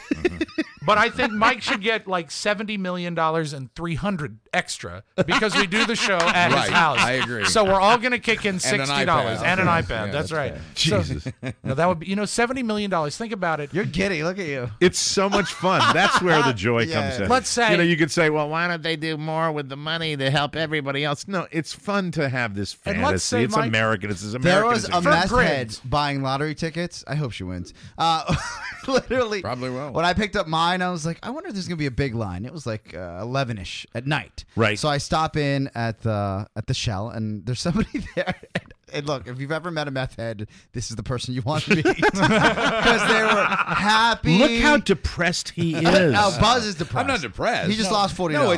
But I think Mike should get like $70 million and 300 extra because we do the show at his Right. house. I agree. So we're all going to kick in an $60 iPad. and an Okay. iPad. Yeah, that's that's right. fair. Jesus. So, no, that would be, $70 million. Think about it. You're giddy. Look at you. It's so much fun. That's where the joy Yeah. comes in. Let's say- you could say, well, why don't they do more with the money to help everybody else? No, it's fun to have this And fantasy. let's say, it's Mike, American. It's as There American was as a it meth For head grids. buying lottery tickets. I hope she wins. Literally. Probably will. When I picked up mine, I was like, I wonder if there's going to be a big line. It was like 11-ish at night. Right. So I stop in at the Shell, and there's somebody there. And look, if you've ever met a meth head, this is the person you want to meet. Because they were happy. Look how depressed he is. Now, Buzz is depressed. I'm not depressed. He just lost $40. No,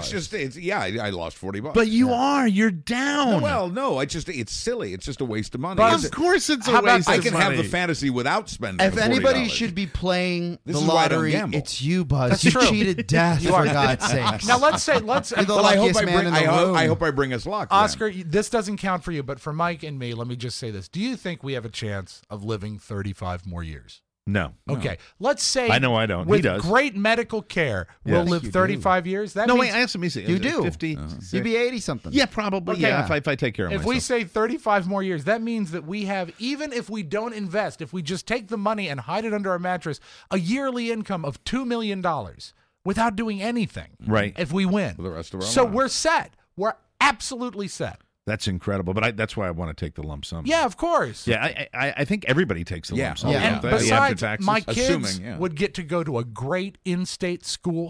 I lost $40. But you are. You're down. Well, no, it's silly. It's just a waste of money. But It's- Of course it's How a about- waste I of can money. have the fantasy without spending If the $40. anybody should be playing This the is why I don't lottery, gamble. it's you, Buzz. That's you true. cheated death, You for are. God's sakes. Now, let's You're the But I hope luckiest I man bring. in the room. I hope I bring us luck. then. Oscar, this doesn't count for you, but for Mike and me, let me just say this. Do you think we have a chance of living 35 more years? No. Okay. Let's say I know I don't. He with does. great medical care, Yeah. we'll I think live you 35 years. That No, means, wait, answer me. You do. 50. You'd be 80-something. Yeah, probably. Okay. Yeah, if I take care of if myself. we say 35 more years, that means that we have, even if we don't invest, if we just take the money and hide it under our mattress, a yearly income of $2 million without doing anything. Right. If we win. For the rest of our So lives. we're set. We're absolutely set. That's incredible, but that's why I want to take the lump sum. Yeah, of course. Yeah, I think everybody takes the lump sum. Yeah. And After besides, taxes. my kids Assuming, yeah. would get to go to a great in-state school.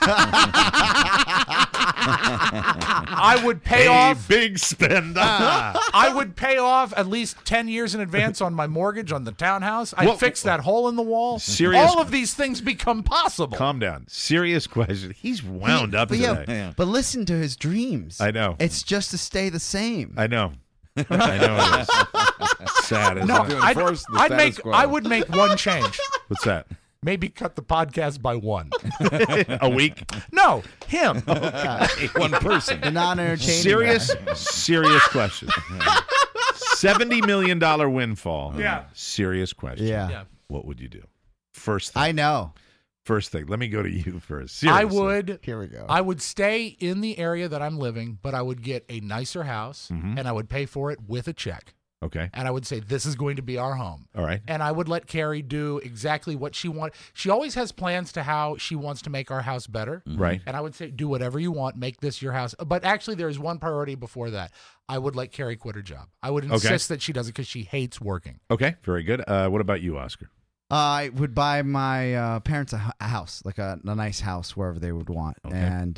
I would pay off. Big spender. I would pay off at least 10 years in advance on my mortgage on the townhouse. I'd fix that hole in the wall. Serious- All of these things become possible. Calm down. Serious question. He's wound up but today. but listen to his dreams. I know. It's just to stay the same. I know. I know it is. Sad, isn't No, it? I would make one change. What's that? Maybe cut the podcast by one. A week? No, him. One person. The non-entertaining Serious question. $70 million windfall. Yeah. Serious question. Yeah. What would you do? First thing. I know. First thing. Let me go to you first. I Seriously. would. Here we go. I would stay in the area that I'm living, but I would get a nicer house, and I would pay for it with a check. Okay. And I would say, this is going to be our home. All right. And I would let Carrie do exactly what she wants. She always has plans to how she wants to make our house better. Right. And I would say, do whatever you want, make this your house. But actually, there is one priority before that. I would let Carrie quit her job. I would insist that she does it because she hates working. Okay. Very good. What about you, Oscar? I would buy my parents a house, like a nice house wherever they would want. Okay. And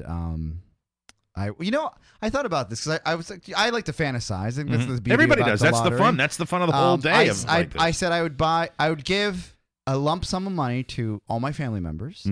I thought about this because I like to fantasize. I think that's the beauty Everybody about does. the That's the lottery. fun. That's the fun of the whole day. I said I would give a lump sum of money to all my family members.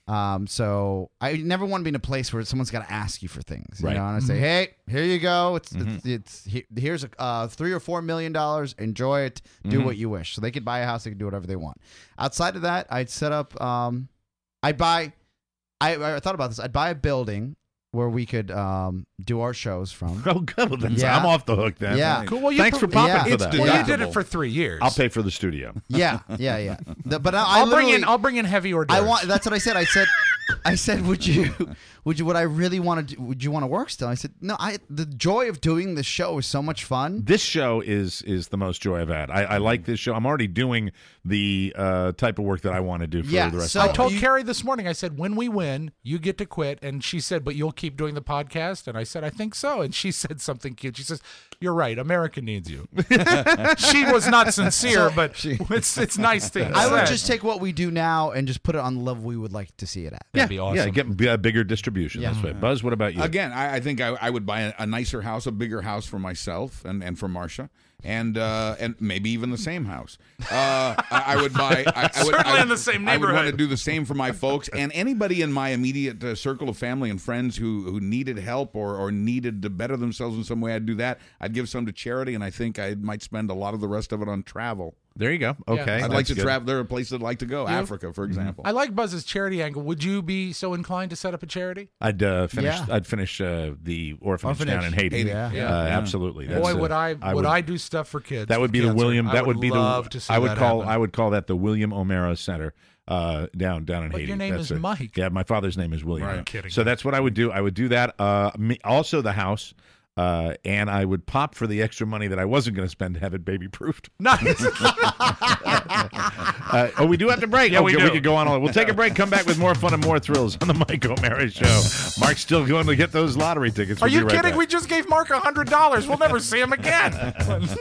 So I never want to be in a place where someone's got to ask you for things. You Right. know, and I say, hey, here you go. Here's a $3 or $4 million. Enjoy it. Do what you wish. So they could buy a house. They could do whatever they want. Outside of that, I'd set up. I thought about this. I'd buy a building where we could do our shows from. Oh, good. Well, then Yeah. I'm off the hook then. Yeah. Cool. Well, Thanks for popping for that. Well, you did it for 3 years. I'll pay for the studio. Yeah. But I'll bring in heavy hors d'oeuvres. That's what I said. I said, would I really want to do? Would you want to work still? I said, no. The joy of doing the show is so much fun. This show is the most joy I've had. I like this show. I'm already doing the type of work that I want to do for the rest I of told Carrie this morning, I said, when we win, you get to quit. And she said, but you'll keep doing the podcast? And I said, I think so. And she said something cute. She says, you're right. America needs you. She was not sincere, but it's nice things. I would just take what we do now and just put it on the level we would like to see it at. That'd be awesome. Yeah, get a bigger distribution. Yeah. That's right. Buzz, what about you? Again, I think I would buy a nicer house, a bigger house for myself and for Marcia, and maybe even the same house. I would buy. Certainly in the same I would want to neighborhood. do the same for my folks and anybody in my immediate circle of family and friends who needed help or needed to better themselves in some way. I'd do that. I'd give some to charity, and I think I might spend a lot of the rest of it on travel. There you go. Okay. I'd like to travel. There are places I'd like to go. Africa, for example. I like Buzz's charity angle. Would you be so inclined to set up a charity? I'd finish the orphanage down in Haiti. Absolutely. That's, Boy, would I do stuff for kids? That would be the cancer. William. That would be love to see I would that call. happen. I would call that the William O'Mara Center down in But Haiti. your name That's is it. Mike. Yeah, my father's name is William. Right. I'm kidding. So that's what I would do. I would do that. Also the house. And I would pop for the extra money that I wasn't going to spend to have it baby proofed. Nice. We do have to break. Yeah, we do. We could go on all. We'll take a break. Come back with more fun and more thrills on the Mike O'Mara Show. Mark's still going to get those lottery tickets. Are We'll you be right kidding? back. We just gave Mark $100. We'll never see him again.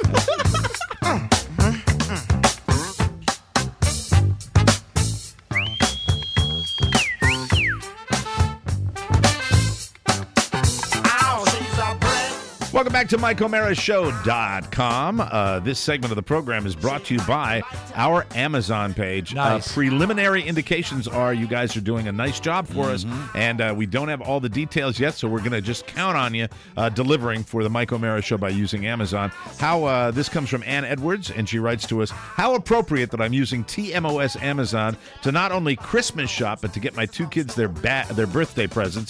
Welcome back to MikeO'MaraShow.com. This segment of the program is brought to you by our Amazon page. Nice. Preliminary indications are you guys are doing a nice job for us, and we don't have all the details yet, so we're going to just count on you delivering for the Mike O'Mara Show by using Amazon. How this comes from Ann Edwards, and she writes to us, how appropriate that I'm using TMOS Amazon to not only Christmas shop, but to get my two kids their birthday presents. I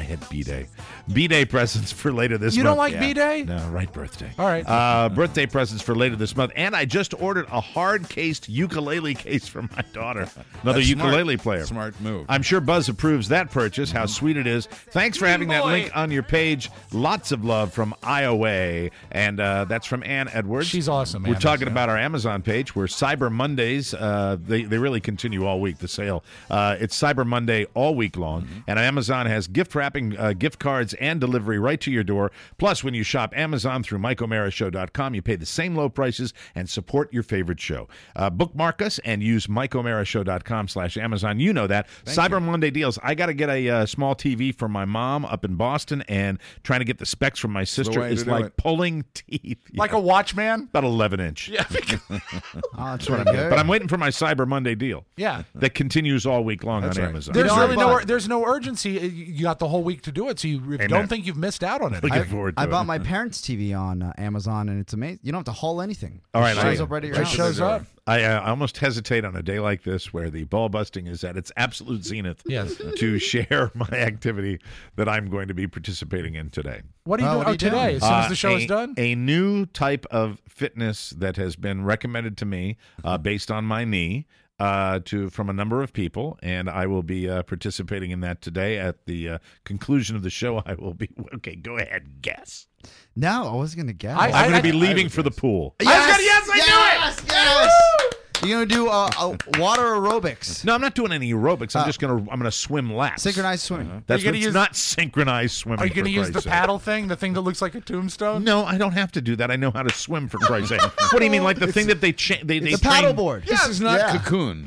had B-Day. B-Day presents for later this month. You don't like B-Day? No, right birthday. All right. Birthday presents for later this month. And I just ordered a hard-cased ukulele case for my daughter. Another That's ukulele smart. player. Smart move. I'm sure Buzz approves that purchase. How sweet it is. Thanks for having that link on your page. Lots of love from Iowa. And that's from Ann Edwards. She's awesome, We're Ann. talking about our Amazon page where Cyber Mondays, they really continue all week, the sale. It's Cyber Monday all week long. And Amazon has gift wrapping, gift cards, and delivery right to your door. Plus, when you shop Amazon through MikeO'MaraShow.com, you pay the same low prices and support your favorite show. Bookmark us and use MikeO'MaraShow.com/Amazon. You know that. Cyber Monday deals. I got to get a small TV for my mom up in Boston, and trying to get the specs from my sister way to is do like it. pulling teeth. Like a Watchman? About 11-inch. Yeah. That's what I'm getting. But I'm waiting for my Cyber Monday deal. Yeah. That continues all week long That's on right. Amazon. There's You know, really but- there's no urgency. You got the whole week to do it, so you Amen. don't think you've missed out on it. Looking forward to I it. bought my parents' TV on Amazon, and it's amazing. You don't have to haul anything. All right, It shows up right at your It house. shows up. I almost hesitate on a day like this where the ball busting is at its absolute zenith Yes. to share my activity that I'm going to be participating in today. What are you Oh, doing? what are Oh, you doing? today, as soon as the show is done? A new type of fitness that has been recommended to me based on my knee from a number of people, and I will be participating in that today. At the conclusion of the show, I will be... Okay, go ahead, guess. No, I wasn't going to guess. I'm going to be leaving for the pool. Yes, yes. You're going to do water aerobics. No, I'm not doing any aerobics. I'm going to swim laps. Synchronized swimming. That's Are you gonna what's use- not synchronized swimming. Are you going to use the paddle thing, the thing that looks like a tombstone? No, I don't have to do that. I know how to swim, for Christ's sake. What do you mean, like the thing that they train? The paddleboard. This is not Yeah. Cocoon.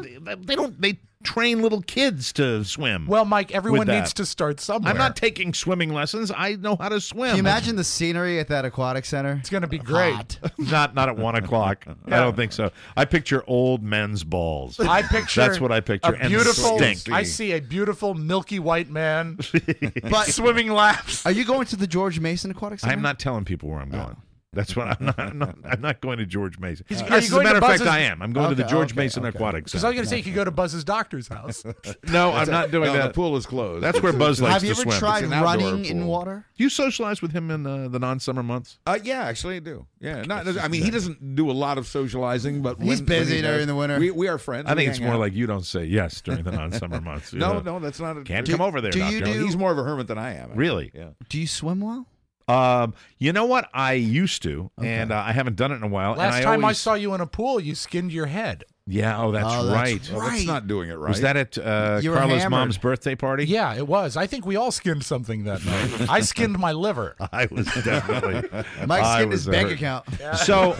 They train little kids to swim. Well, Mike, everyone with that. needs to start somewhere. I'm not taking swimming lessons. I know how to swim. Can you imagine the scenery at that aquatic center? It's going to be great. Hot. Not at 1 o'clock. I don't think so. I picture old men's balls. I picture That's what I picture. A beautiful. And stink. I see a beautiful milky white man But swimming laps. are you going to the George Mason Aquatic Center? I'm not telling people where I'm going. That's what I'm not going to George Mason. Are you As a going to matter of fact, Buzz's- I am. I'm going to the George Mason Aquatic Because Center. I was going to say you could go to Buzz's doctor's house. No, I'm not doing No, that. the pool is closed. That's where Buzz likes Have you to ever swim. tried It's an outdoor running in pool. water? Do you socialize with him in the non-summer months? Yeah, actually, I do. Yeah, I mean, he doesn't do a lot of socializing, but He's when busy he during does, the winter. We are friends. I think We it's hang more out. like you don't say yes during the non-summer months. You No, know. that's not. Can't come over there. do you Doctor. do- He's more of a hermit than I am. Really? Yeah. Do you swim well? You know what? I used to, and I haven't done it in a while. Last and time I always... saw you in a pool, you skinned your head. Yeah, that's right. Well, that's not doing it right. Was that at You were Carla's hammered. mom's birthday party? Yeah, it was. I think we all skinned something that night. I skinned my liver. I was definitely. Mike I skinned his was bank hurt. account. So,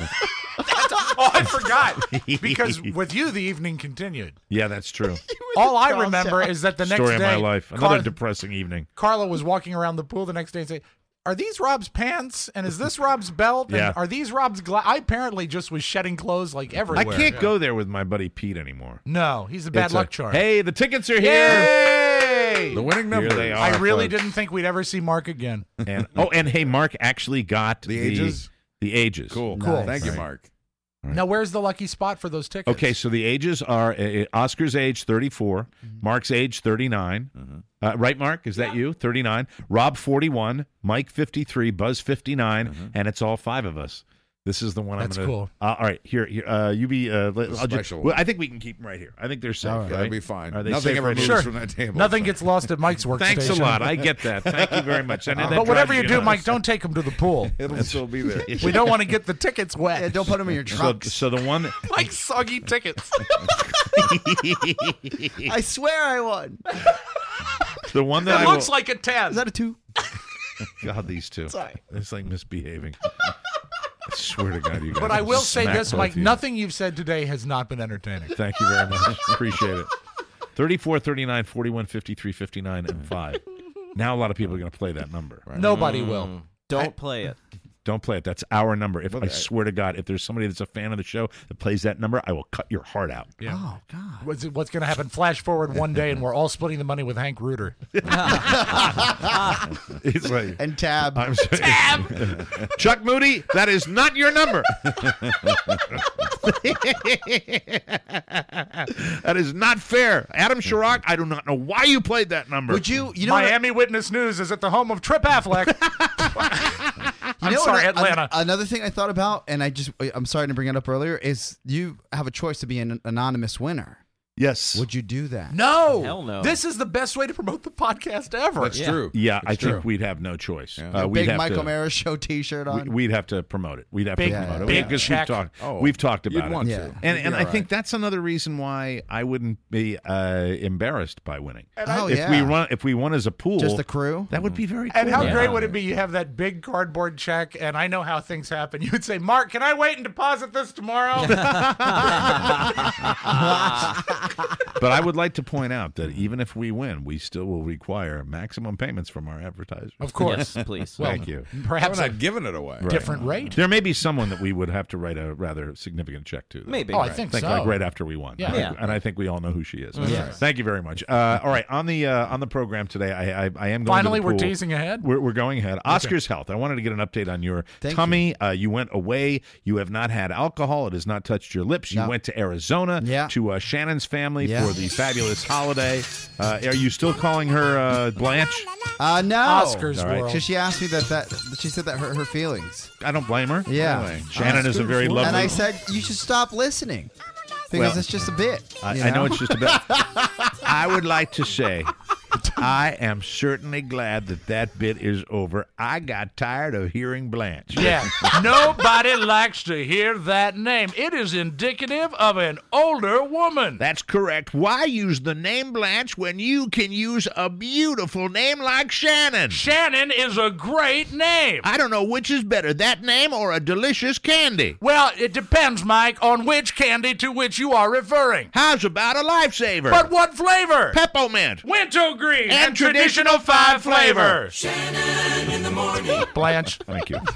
Oh, I forgot. Because with you, the evening continued. yeah, that's true. All I remember is that the next Story day, of my life. Another depressing evening. Carla was walking around the pool the next day and say, "Are these Rob's pants? And is this Rob's belt? Yeah. And are these Rob's I apparently just was shedding clothes like everywhere. I can't go there with my buddy Pete anymore. No, he's a bad It's luck charm. Hey, the tickets are here. Yay! the winning number? Here they are. I really folks. didn't think we'd ever see Mark again. And hey, Mark actually got The ages? The ages. Cool. Nice. Thank you, Right. Mark. Now, where's the lucky spot for those tickets? Okay, so the ages are Oscar's age 34, Mark's age 39. Right, Mark? Is that you? 39. Rob 41, Mike 53, Buzz 59, and it's all 5 of us. This is the one That's I'm going cool. All right, here. You be. I'll just, special well, I think we can keep them right here. I think they're safe. All right. Right? That'd be fine. Are they Nothing safe ever right moves here? from that table. Nothing gets lost at Mike's workstation. Thanks a lot. I get that. Thank you very much. And that But whatever drives you do, nuts. Mike, don't take him to the pool. It'll still be there. We don't want to get the tickets wet. Yeah, don't put them in your trunks. So the one. Like soggy tickets. I swear I won. The one that It I looks will, like a 10. Is that a 2? God, these two. Sorry. It's like misbehaving. I swear to God, you guys. But I will say smack this, both Mike, of you. nothing you've said today has not been entertaining. Thank you very much. Appreciate it. 34, 39, 41, 53, 59, and 5. Now a lot of people are going to play that number. Nobody will. Don't play it. Don't play it. That's our number. If I swear to God, if there's somebody that's a fan of the show that plays that number, I will cut your heart out. Yeah. Oh, God. What's going to happen? Flash forward one day, and we're all splitting the money with Hank Reuter. It's like, And Tab. I'm sorry. Chuck Moody, that is not your number. That is not fair. Adam Chirac, I do not know why you played that number. Would you know Miami Witness News is at the home of Trip Affleck. I'm sorry, Atlanta. Another thing I thought about, and I'm sorry to bring it up earlier, is you have a choice to be an anonymous winner. Yes. Would you do that? No. Hell no. This is the best way to promote the podcast ever. That's true. Yeah, I It's true. think we'd have no choice. A We'd big have Michael to, Mara Show T-shirt on. We'd have to promote it. We'd have Big- to promote it. big Because check. we've talked You'd about want it. Yeah. to. And You'd be I all think right. that's another reason why I wouldn't be embarrassed by winning. Oh, if yeah. we won as a pool, Just the crew? that would be very cool. And how Yeah. great would it be? You have that big cardboard check, and I know how things happen. You would say, Mark, can I wait and deposit this tomorrow? But I would like to point out that even if we win, we still will require maximum payments from our advertisers. Of course. Yes, please. Well, Thank you. Perhaps We're a not giving it away. different rate. There may be someone that we would have to write a rather significant check to. though. Maybe. Oh, I think so. like right after we won. Yeah. Yeah. And I think we all know who she is. Yes. Thank you very much. All right, on the program today, I am going Finally, to the we're pool. teasing ahead. We're going ahead. Oscar's health. I wanted to get an update on your tummy. You went away. You have not had alcohol. It has not touched your lips. You No. went to Arizona to Shannon's family Yeah. for the fabulous holiday. Are you still calling her Blanche? No. Oscar's All right. world. Because she asked me that she said that hurt her feelings. I don't blame her. Yeah. Really. Shannon is a very lovely. And I said, you should stop listening. Because Well, it's just a bit. I know it's just a bit. I would like to say, I am certainly glad that bit is over. I got tired of hearing Blanche. Yeah. Nobody likes to hear that name. It is indicative of an older woman. That's correct. Why use the name Blanche when you can use a beautiful name like Shannon? Shannon is a great name. I don't know which is better, that name or a delicious candy. Well, it depends, Mike, on which candy to which you are referring. How's about a lifesaver? But what flavor? Peppermint. Wintergreen And traditional 5 flavor. Shannon in the morning. Blanche. Thank you.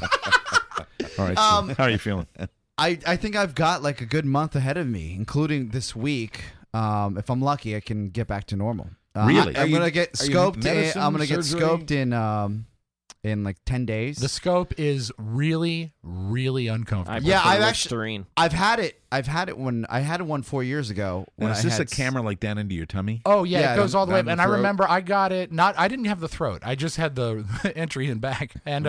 All right, Steve, how are you feeling? I think I've got like a good month ahead of me, including this week. If I'm lucky, I can get back to normal. Really? I'm gonna get are you scoped. medicine, I'm gonna get surgery? scoped in like 10 days. The scope is really, really uncomfortable. Yeah, I've Listerine. I've had it when I had one 4 years ago. When Is I this had a camera like down into your tummy? Oh yeah, Yeah, it goes all the way. down the And I throat. remember I got it. I didn't have the throat. I just had the entry and back. And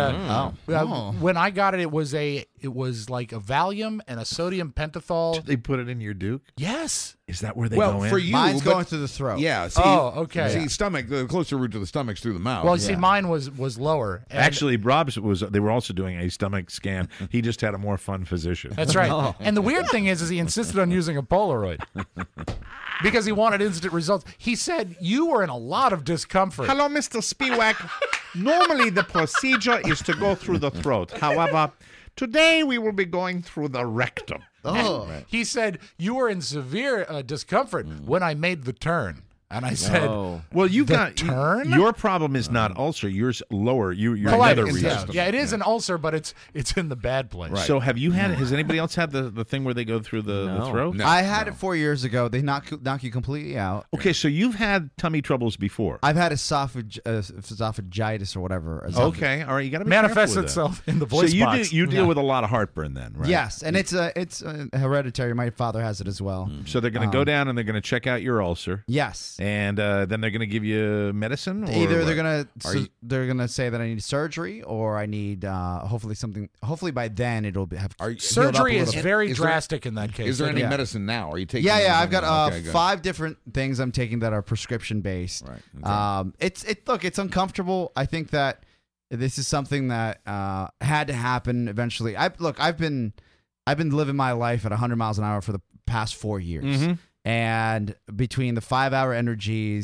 when I got it, it was like a Valium and a sodium pentothal. Did they put it in your Duke? Yes. Is that where they Well, go in? for you, Mine's but- going through the throat. Yeah. See, Oh, okay. See, stomach. The closer route to the stomach's through the mouth. Well, see, mine was lower. And Actually, Rob's they were also doing a stomach scan. He just had a more fun physician. That's right. And the weird thing is he insisted on using a Polaroid because he wanted instant results. He said you were in a lot of discomfort. Hello, Mr. Spiewak. Normally, the procedure is to go through the throat. However, today we will be going through the rectum. Oh. He said you were in severe discomfort when I made the turn. And I said, Well, you've The got turn? Your problem is not ulcer. Yours lower. Your colitis. nether region. Yeah, it is an ulcer, but it's in the bad place. So, have you had? Has anybody else had the thing where they go through the throat? No. I had it 4 years ago. They knock you completely out. Okay, so you've had tummy troubles before. I've had esophagitis or whatever. Okay, all right. You got to be Manifests careful with that. itself in the voice So you box. you deal with a lot of heartburn then, right? Yes, and it's hereditary. My father has it as well. So they're going to go down and they're going to check out your ulcer. Yes. And then they're going to give you medicine. Or Either what? they're gonna say that I need surgery or I need hopefully by then it'll have healed up a Surgery is little bit. very drastic in that case. Is there any Yeah. medicine now? Are you taking? Yeah, I've got Okay, good. 5 different things I'm taking that are prescription based. Right. Okay. It's uncomfortable. I think that this is something that had to happen eventually. I've been living my life at 100 miles an hour for the past 4 years. Mhm. And between the 5-hour energies,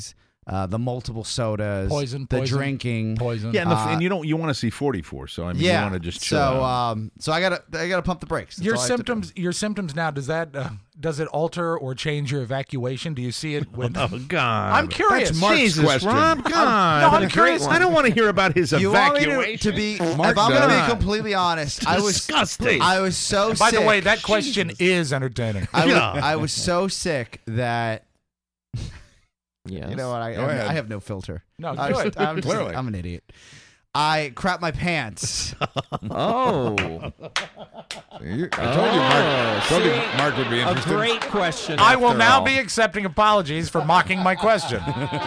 the multiple sodas, Poison, the drinking, poison. Yeah, and you want to see 44. So I mean, you want to just chill out. So I gotta pump the brakes. That's Your all I have to do. symptoms now, does it alter or change your evacuation? Do you see it when Oh God! I'm curious. That's Mark's Jesus, question. Rob, God. No, I'm curious. I don't want to hear about his You want me evacuation. to be? If I'm Mark going to does. be completely honest, I was disgusting. I was so By sick. the way, that question is entertaining. I was so sick that Yes. you know what? Go ahead. I have no filter. No, I'm good. Clearly. I'm an idiot. I crap my pants. Oh. I told you Mark would be A interested. great question. I will after now all. be accepting apologies for mocking my question.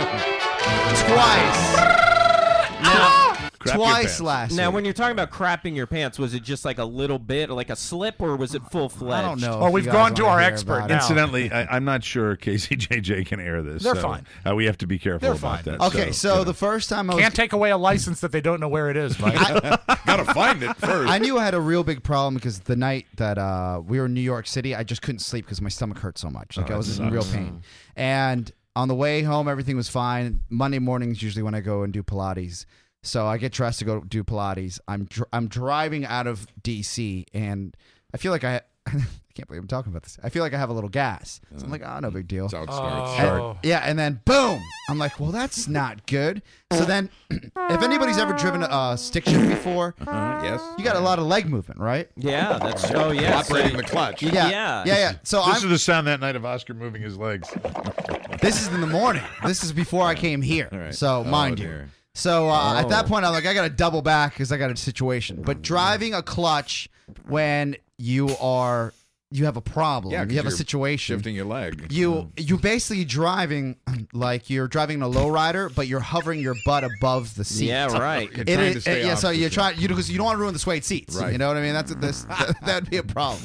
Twice. Crap your Twice pants. last Now, week. when you're talking about crapping your pants, was it just like a little bit, like a slip, or was it full-fledged? I don't know. Oh, if we've you guys gone to wanna our hear expert about now. it. Incidentally, I'm not sure KCJJ can air this. They're so, fine. We have to be careful They're about fine. that. Okay, so the first time I was Can't take away a license that they don't know where it is, Mike. Gotta find it first. I knew I had a real big problem because the night that we were in New York City, I just couldn't sleep because my stomach hurt so much. Like I was in real pain. And on the way home, everything was fine. Monday mornings usually when I go and do Pilates. So I get dressed to go do Pilates. I'm driving out of DC, and I feel like I can't believe I'm talking about this. I feel like I have a little gas. So I'm like, oh, no big deal. That's how it starts. Oh. And then boom, I'm like, well, that's not good. So then, if anybody's ever driven a stick shift before, Yes. you got a lot of leg movement, right? Yeah, that's. Oh, yeah. Operating the clutch. Yeah. So this is the sound that night of Oscar moving his legs. this is in the morning. This is before I came here. right. So mind you. dear. So at that point, I'm like, I got to double back because I got a situation. But driving a clutch when you have a problem, Yeah, 'cause you have a you're situation. Shifting your leg. You basically driving like you're driving a lowrider, but you're hovering your butt above the seat. Yeah, right. You're It trying is, to stay yeah. off So the you're seat. trying because you don't want to ruin the suede seats. Right. You know what I mean? That'd be a problem.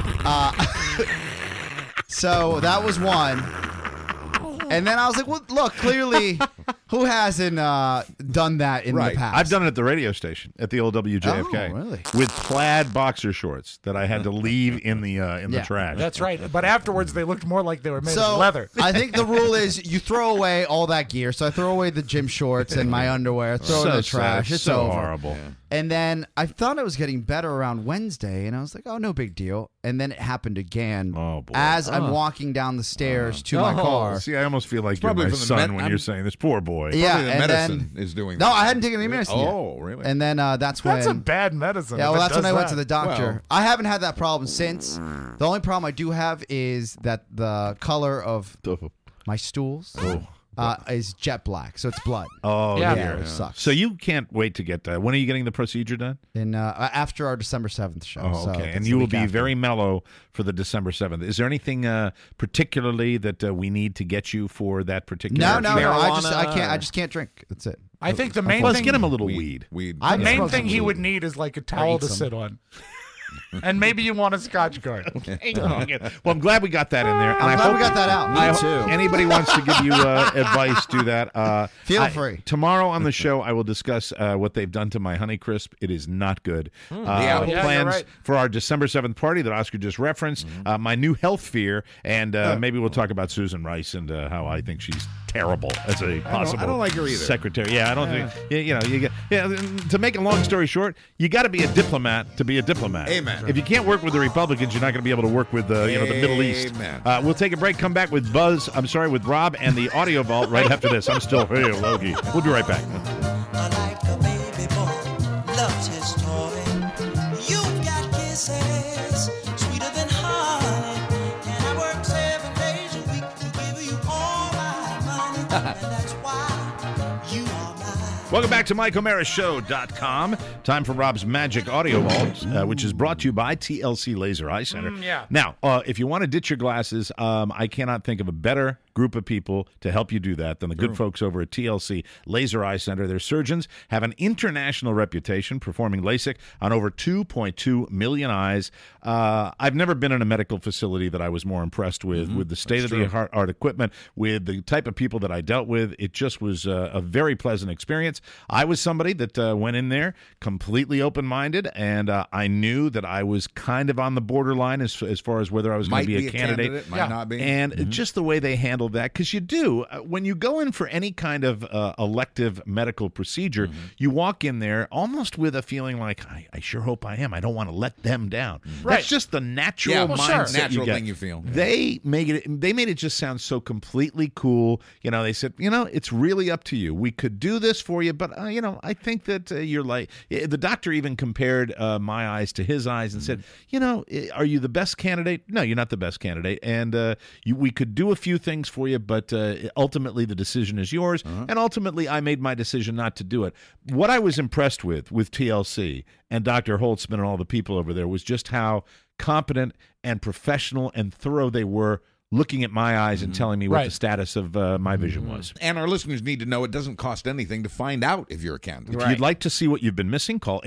So that was one. And then I was like, well, look, clearly, who hasn't done that in Right. the past? I've done it at the radio station at the old WJFK Oh, really? with plaid boxer shorts that I had to leave in the Yeah. trash. That's right. But afterwards, they looked more like they were made So of leather. I think the rule is you throw away all that gear. So I throw away the gym shorts and my underwear, throw it in the trash. sad. It's so over. horrible. And then I thought I was getting better around Wednesday, and I was like, oh, no big deal. And then it happened again Oh, boy. as I'm walking down the stairs to my car. See, I almost feel like you're probably my from the son when you're saying this. Poor boy. Yeah, Probably the and medicine then, is doing No, that. I hadn't taken any medicine yet. Oh, really? And then that's when... That's a bad medicine. Yeah, if well, it that's when does I went to that. the doctor. Well- I haven't had that problem since. The only problem I do have is that the color of my stools is jet black, so it's blood. Oh, Yeah. dear. It sucks. So you can't wait to get when are you getting the procedure done? And after our December 7th show. Oh, so okay. that's And the you will week be after. very mellow for the December 7th. Is there anything particularly that we need to get you for that particular? No. Marijuana I just can't drink. That's it. I think the main Well, let's thing, get him a little weed. Weed. I the main smoke thing some he weed. would need is like a towel eat to some. sit on. And maybe you want a Scotch guard. Well, I'm glad we got that in there. And I'm I glad hope we got that out. I Me hope too. Anybody wants to give you advice, do that. Feel free. Tomorrow on the show, I will discuss what they've done to my Honeycrisp. It is not good. Yeah, you're Plans right. for our December 7th party that Oscar just referenced, my new health fear, and maybe we'll talk about Susan Rice and how I think she's terrible as a possible I don't like her either. secretary. Yeah, I don't think, to make a long story short, you got to be a diplomat to be a diplomat. Amen. If you can't work with the Republicans, you're not going to be able to work with the Middle East. Amen. We'll take a break, come back with with Rob and the Audio Vault right after this. I'm still hey, Logie. We'll be right back. Like a baby boy loves his toy. You've got kisses sweeter than honey, and I work 7 days a week to give you all my money, and that's why you are mine. Welcome back to MikeO'MaraShow.com. Time for Rob's Magic Audio Vault, which is brought to you by TLC Laser Eye Center. Yeah. Now, if you want to ditch your glasses, I cannot think of a better group of people to help you do that than the good folks over at TLC Laser Eye Center. Their surgeons have an international reputation performing LASIK on over 2.2 million eyes. I've never been in a medical facility that I was more impressed with the state-of-the-art equipment, with the type of people that I dealt with. It just was a very pleasant experience. experience. I was somebody that went in there completely open-minded, and I knew that I was kind of on the borderline as far as whether I was going to be a candidate. Might not be. And just the way they handled that, because you do, when you go in for any kind of elective medical procedure, you walk in there almost with a feeling like, I sure hope I am. I don't want to let them down. Right. That's just the natural mindset natural you get. thing you feel. They made it just sound so completely cool. They said, it's really up to you. We could do this for you, but I think that you're like, the doctor even compared my eyes to his eyes and said, are you the best candidate? No, you're not the best candidate, and we could do a few things for you, but ultimately the decision is yours. And ultimately, I made my decision not to do it. What I was impressed with TLC and Dr. Holtzman and all the people over there was just how competent and professional and thorough they were, looking at my eyes and telling me what the status of my vision was. And our listeners need to know it doesn't cost anything to find out if you're a candidate. If you'd like to see what you've been missing, call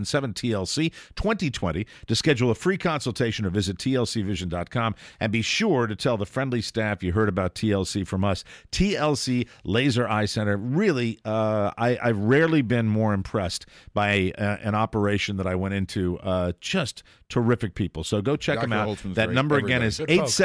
877-TLC-2020 to schedule a free consultation or visit tlcvision.com. And be sure to tell the friendly staff you heard about TLC from us. TLC Laser Eye Center, really, I've rarely been more impressed by an operation that I went into. Just terrific people. So go check them out. Holtzman's That great. number again Everybody. is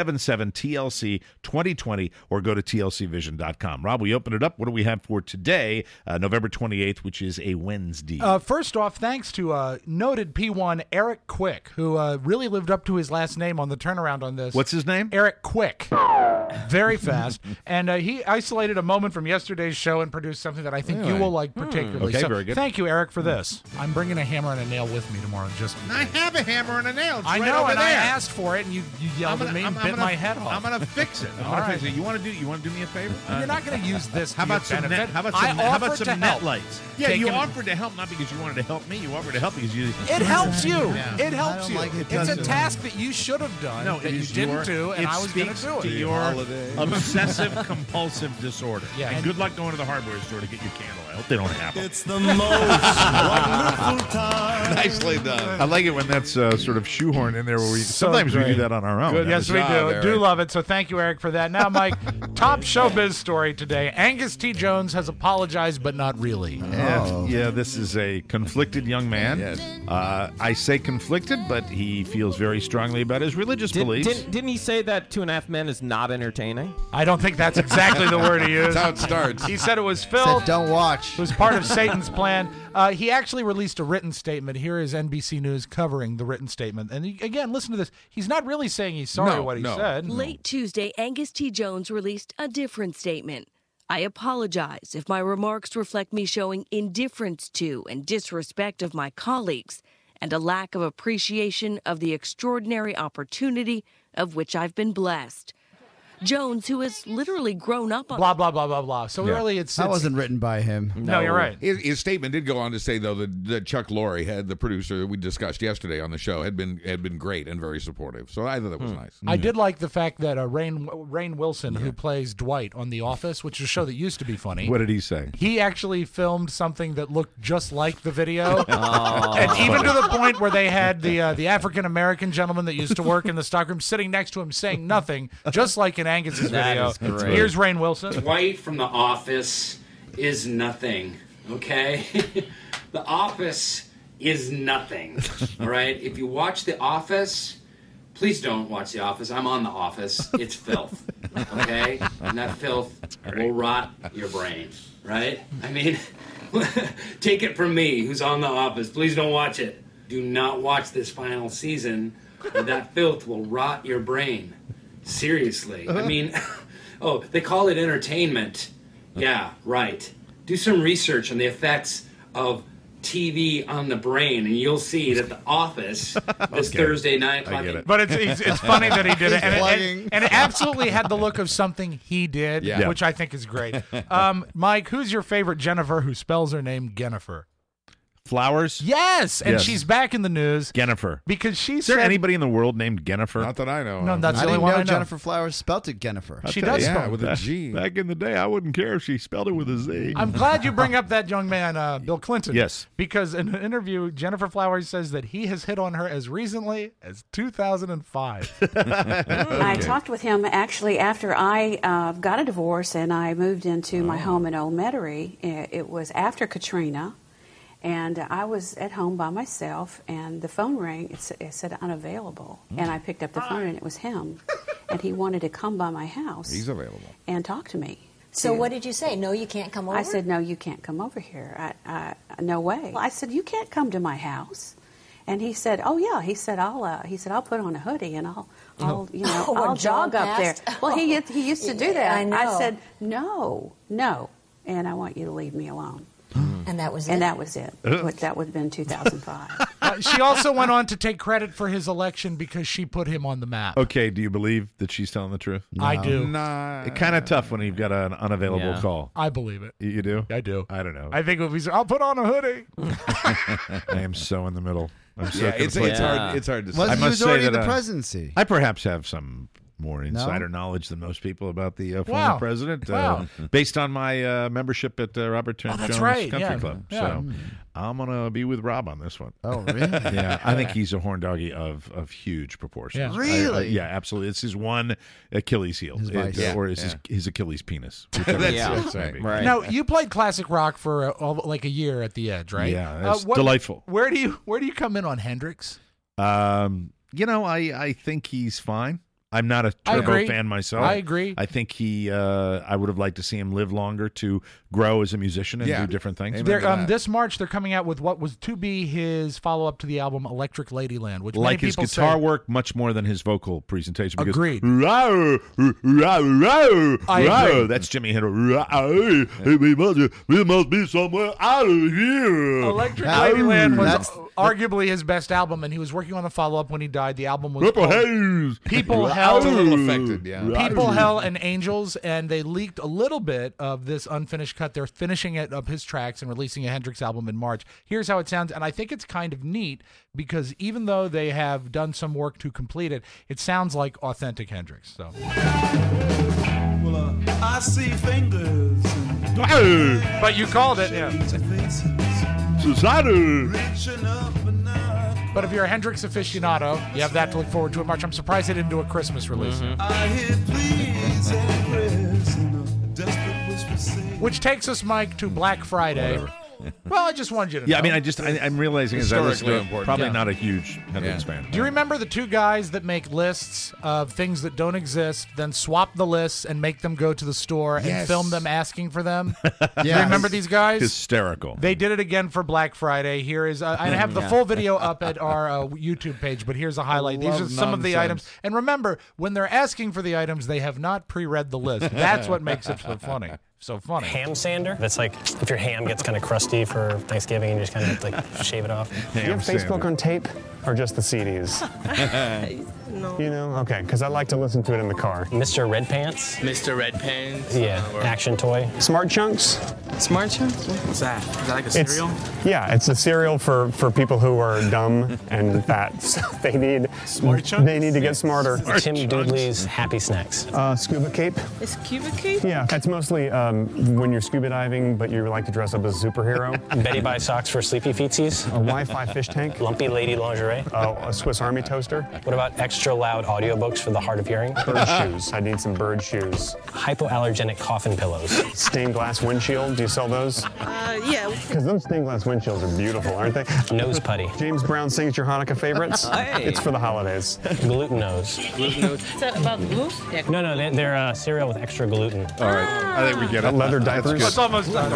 877-TLC-2020 or go to tlcvision.com. Rob, we open it up. What do we have for today, November 28th, which is a Wednesday? First off, thanks to noted P1 Eric Quick, who really lived up to his last name on the turnaround on this. What's his name? Eric Quick. Very fast. And he isolated a moment from yesterday's show and produced something that I think you will like particularly. Okay, so very good. Thank you, Eric, for this. I'm bringing a hammer and a nail with me tomorrow. I have a hammer and a nail. It's I right know, over and there. I asked for it, and you yelled at me and bit my head off. I'm gonna fix it. All right. You want to do me a favor? You're not going to use this. How about some net? How about some net lights? Yeah, you offered to help, not because you wanted to help me. You offered to help because you. It helps you. Yeah. It helps you. like it, it's a doesn't it? task that you should have done that you didn't do, and I was going to do it. To your obsessive compulsive disorder. Yeah. And good luck going to the hardware store to get your candle. I hope they don't have them. It's the most wonderful time. Nicely done. I like it when that's sort of shoehorned in there. Where sometimes we do that on our own. Good. Yes, we do. Eric. Do love it. So thank you, Eric, for that. Now, Mike, top showbiz story today. Angus T. Jones has apologized, but not really. Yeah, this is a conflicted young man. Yes. I say conflicted, but he feels very strongly about his religious beliefs. Didn't he say that 2.5 Men is not entertaining? I don't think that's exactly the word he used. That's how it starts. He said it was filth. Said don't watch. It was part of Satan's plan. He actually released a written statement. Here is NBC News covering the written statement. And again, listen to this. He's not really saying he's sorry what he said. Late Tuesday, Angus T. Jones released a different statement. I apologize if my remarks reflect me showing indifference to and disrespect of my colleagues and a lack of appreciation of the extraordinary opportunity of which I've been blessed. Jones, who has literally grown up on... Blah, blah, blah, blah, blah. So really that wasn't written by him. No, you're right. His statement did go on to say, though, that Chuck Lorre, the producer that we discussed yesterday on the show, had been great and very supportive. So I thought that was nice. I did like the fact that Rainn Wilson, who plays Dwight on The Office, which is a show that used to be funny. What did he say? He actually filmed something that looked just like the video. And even to the point where they had the African-American gentleman that used to work in the stockroom sitting next to him saying nothing, just like in Angus's video. Here's Rainn Wilson. Dwight from The Office is nothing, okay? The Office is nothing, all right? If you watch The Office, please don't watch The Office. I'm on The Office. It's filth, okay? And that filth will rot your brain, right? I mean, take it from me, who's on The Office. Please don't watch it. Do not watch this final season, or that filth will rot your brain. Seriously. I mean, they call it entertainment. Yeah, right. Do some research on the effects of TV on the brain, and you'll see that The Office this Thursday night. I get it. But it's funny that he did it. And it absolutely had the look of something he did, which I think is great. Mike, who's your favorite Jennifer who spells her name Gennifer? Flowers? Yes, and Yes. she's back in the news Jennifer. because she Is there said anybody in the world named Jennifer? Not that I know. No, of. that's I the only didn't one know I know. Jennifer Flowers spelt it Jennifer. She does Yeah, spell with a G. Back in the day, I wouldn't care if she spelled it with a Z. I'm glad you bring up that young man, Bill Clinton. Yes. Because in an interview, Jennifer Flowers says that he has hit on her as recently as 2005. I talked with him actually after I got a divorce and I moved into my home in Old Metairie. It was after Katrina, and I was at home by myself, and the phone rang. It said unavailable, and I picked up the phone, and it was him, and he wanted to come by my house. He's available. And talk to me. So what did you say? No, you can't come over? I said, no, you can't come over here. No way. I said, you can't come to my house. And he said, oh yeah. He said, I'll put on a hoodie and I'll I'll jog up there. Well, he used to do that. I know. I said, no, and I want you to leave me alone. And that was it? And that was it. That would have been 2005. She also went on to take credit for his election because she put him on the map. Okay, do you believe that she's telling the truth? I do. Nah. It's kind of tough when you've got an unavailable Yeah. call. I believe it. You do? I do. I don't know. I think if he's, I'll put on a hoodie. I am so in the middle. I'm so Yeah, it's conflicted. hard. It's hard to say. I He must was say already in that the presidency. I perhaps have some more insider knowledge than most people about the former Wow. president, Wow. based on my membership at Robert Trent that's Jones right. Country Yeah. Club. Yeah. So I'm gonna be with Rob on this one. Oh, really? Yeah, I think he's a horn doggy of huge proportions. Yeah. Really? Yeah, absolutely. It's his one Achilles heel, His vice. or Yeah. his Achilles penis. That's right. Right. Now you played classic rock for like a year at the Edge, right? Yeah, that's delightful. Where do you come in on Hendrix? I think he's fine. I'm not a I Turbo agree. fan myself. I agree. I think I would have liked to see him live longer to grow as a musician and Yeah. do different things. Amen. They're, to that. this March, they're coming out with what was to be his follow-up to the album Electric Ladyland, which Like many his people guitar say, work much more than his vocal presentation. Because, Agreed. I agree. That's Jimi Hendrix. We must be somewhere out of here. Electric Now, Ladyland was that's- arguably his best album, and he was working on the follow-up when he died. The album was Purple called Haze. People, It's Hell, a little affected, yeah. People, Hell, and Angels, and they leaked a little bit of this unfinished cut. They're finishing it of his tracks and releasing a Hendrix album in March. Here's how it sounds, and I think it's kind of neat because even though they have done some work to complete it, it sounds like authentic Hendrix. So, I see fingers. but you called it, yeah. Society. But if you're a Hendrix aficionado, you have that to look forward to in March. I'm surprised they didn't do a Christmas release. I hear pleas and prayers and a desperate whisper say. Which takes us, Mike, to Black Friday. Well, I just wanted you to know. Yeah, I mean, I'm realizing as I listen to it, Historically probably important. not a huge Hendrix fan. Do you remember the two guys that make lists of things that don't exist, then swap the lists and make them go to the store and Yes. film them asking for them? Yes. You remember these guys? Hysterical. They did it again for Black Friday. Here is, I have the full video up at our YouTube page, but here's a highlight. These are love some of the nonsense. items. And remember, when they're asking for the items, they have not pre-read the list. That's what makes it so funny. So funny. Ham sander. That's like if your ham gets kind of crusty for Thanksgiving and you just kind of like shave it off. Ham you have Facebook sander. on tape or just the CDs? No. You know, okay, because I like to listen to it in the car. Mr. Red Pants. Mr. Red Pants. Yeah, action toy. Smart Chunks. Smart Chunks? What's that? Is that like a It's- cereal? Yeah, it's a cereal for people who are dumb and fat. So they need Smart Chunks? They need to get smarter. Tim Doodley's Happy Snacks. Scuba cape. It's Cuba Cape? Yeah, it's mostly when you're scuba diving, but you like to dress up as a superhero. Betty buys socks for sleepy feetsies. A Wi-Fi fish tank. Lumpy lady lingerie. A Swiss Army toaster. What about extra loud audiobooks for the hard of hearing? Bird shoes. I need some bird shoes. Hypoallergenic coffin pillows. Stained glass windshield. Do you sell those? Yeah. Because those stained glass windshields are beautiful, aren't they? Nose putty. James Brown signature Hanukkah favorites. Hey. It's for the holidays. Gluten nose. Gluten nose. Is that about glue? Yeah. No, they're cereal with extra gluten. All right, I think we get it. Leather That's diapers. good. It's almost done.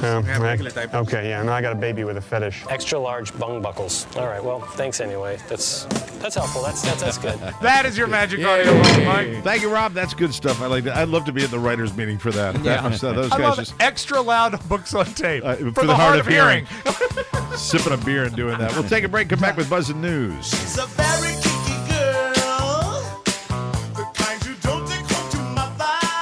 Okay, yeah, now I got a baby with a fetish. Extra large bung buckles. All right, well, thanks anyway. That's helpful. That's good. That is your magic audio moment, Mike. Thank you, Rob. That's good stuff. I like that. I'd love to be at the writers' meeting for that. Yeah. Those I guys love just extra loud books on tape for the hard of hearing. sipping a beer and doing that. We'll take a break. Come back with Buzz and News. She's a very kinky girl. The kind you don't take home to mother.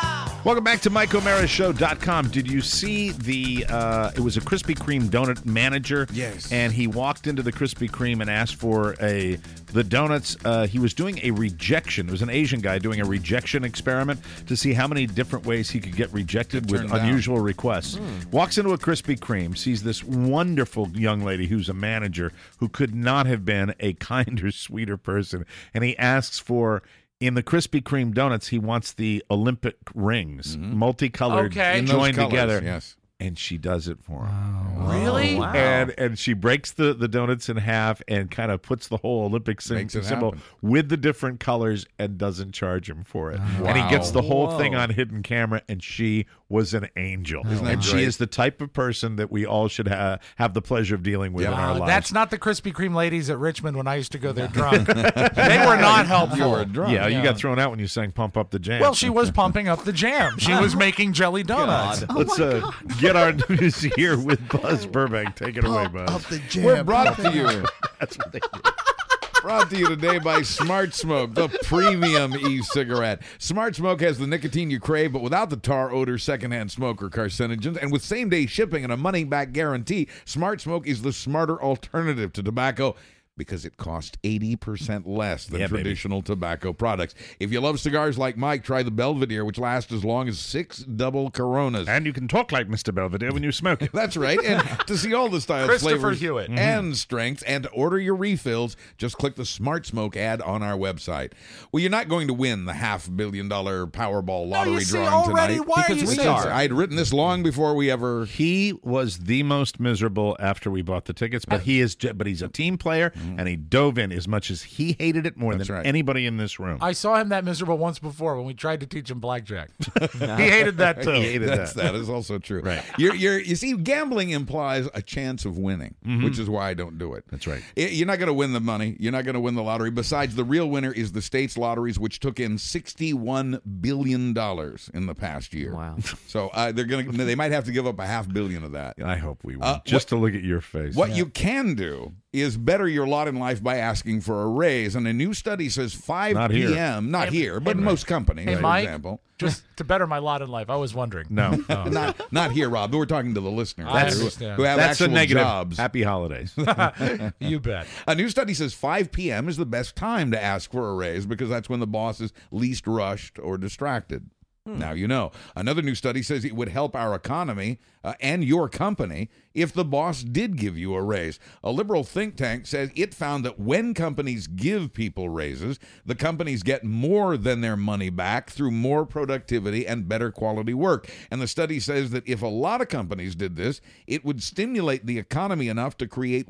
Welcome back to MikeO'MaraShow.com. Did you see the, it was a Krispy Kreme donut manager. Yes. And he walked into the Krispy Kreme and asked for the donuts. He was doing a rejection. It was an Asian guy doing a rejection experiment to see how many different ways he could get rejected with unusual requests. Walks into a Krispy Kreme, sees this wonderful young lady who's a manager who could not have been a kinder, sweeter person. And he asks for, in the Krispy Kreme donuts, he wants the Olympic rings, multicolored, joined together. Yes. And she does it for him. Really? Wow. And she breaks the donuts in half and kind of puts the whole Olympic symbol with the different colors and doesn't charge him for it. And he gets the whole thing on hidden camera, and she was an angel. And she is the type of person that we all should have the pleasure of dealing with in our lives. That's not the Krispy Kreme ladies at Richmond when I used to go there drunk. They were not helpful. You were drunk. Yeah, you got thrown out when you sang Pump Up the Jam. Well, she was pumping up the jam. She was making jelly donuts. Let's get our news here with Buzz Burbank. Take it away, Buzz. We're brought to you. That's what they do. Brought to you today by Smart Smoke, the premium e-cigarette. Smart Smoke has the nicotine you crave, but without the tar, odor, secondhand smoke, or carcinogens. And with same-day shipping and a money-back guarantee, Smart Smoke is the smarter alternative to tobacco, because it costs 80% less than traditional tobacco products. If you love cigars like Mike, try the Belvedere, which lasts as long as 6 double Coronas. And you can talk like Mr. Belvedere when you smoke it. That's right. And to see all the styles, Christopher flavors, Hewitt. and strengths, and to order your refills, just click the Smart Smoke ad on our website. Well, you're not going to win the $500 million Powerball lottery drawing tonight. Why are you saying that? I had written this long before we ever... He was the most miserable after we bought the tickets, but he's a team player, and he dove in as much as he hated it more than anybody in this room. I saw him that miserable once before when we tried to teach him blackjack. He hated that too. He hated that is also true. Right. You see, gambling implies a chance of winning, which is why I don't do it. That's right. You're not going to win the money. You're not going to win the lottery. Besides, the real winner is the state's lotteries, which took in $61 billion in the past year. Wow. So they might have to give up $500 million of that. I hope we win. Just to look at your face. What you can do is better your lot in life by asking for a raise. And a new study says 5 p.m. Not here, but most companies, hey, for Mike, example. Just to better my lot in life, I was wondering. No. Not here, Rob. We're talking to the listeners who have That's actual a negative. jobs. Happy holidays. You bet. A new study says 5 p.m. is the best time to ask for a raise because that's when the boss is least rushed or distracted. Now you know. Another new study says it would help our economy and your company if the boss did give you a raise. A liberal think tank says it found that when companies give people raises, the companies get more than their money back through more productivity and better quality work. And the study says that if a lot of companies did this, it would stimulate the economy enough to create